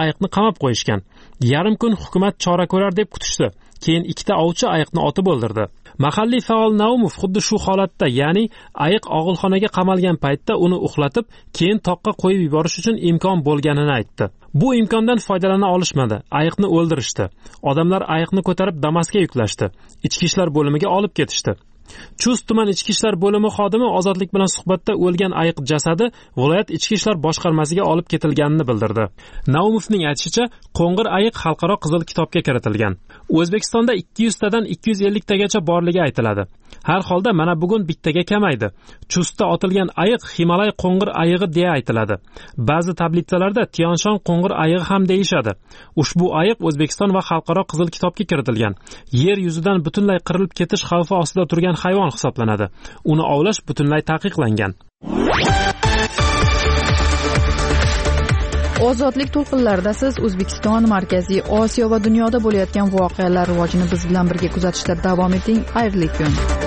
ayiqni qamab qo'yishgan. Yarim kun hukumat chora ko'rar deb kutishdi. Keyin ikkita ovchi ayiqni otib o'ldirdi. Mahalliy faol Naumov xuddi shu holatda, ya'ni ayiq og'ilxonaga qamalgan paytda uni uxlatib, keyin toqqa qo'yib yuborish uchun imkon bo'lganini aytdi. Bu imkondan foydalana olishmadi. Ayiqni o'ldirishdi. Odamlar ayiqni ko'tarib Damas'ga yuklashdi. Ichki ishlar bo'limiga olib ketishdi. Chust tuman ichki ishlar bo'limi xodimi Ozodlik bilan suhbatda o'lgan ayiq jasadi viloyat ichki ishlar boshqarmasiga olib ketilganini bildirdi. Naumovning aytishicha, qo'ng'ir ayiq xalqaro qizil kitobga kiritilgan. O'zbekistonda 200 tadan 250 tagacha borligi aytiladi. Har holda mana bugun bittaga kamaydi. Chustda otilgan ayiq Himolay qo'ng'ir ayig'i deya aytiladi. Ba'zi tablitsalarda Tianshan qo'ng'ir ayig'i ham deyishadi. Ushbu ayiq O'zbekiston va xalqaro qizil kitobga kiritilgan. Yer yuzidan butunlay qirilib ketish xavfi ostida turgan hayvon hisoblanadi. Uni ovlash butunlay taqiqlangan. Ozodlik to'lqinlarida siz O'zbekiston, Markaziy Osiyo va dunyoda bo'layotgan voqealar rivojini biz bilan birga kuzatishda davom eting. Xayrli kun.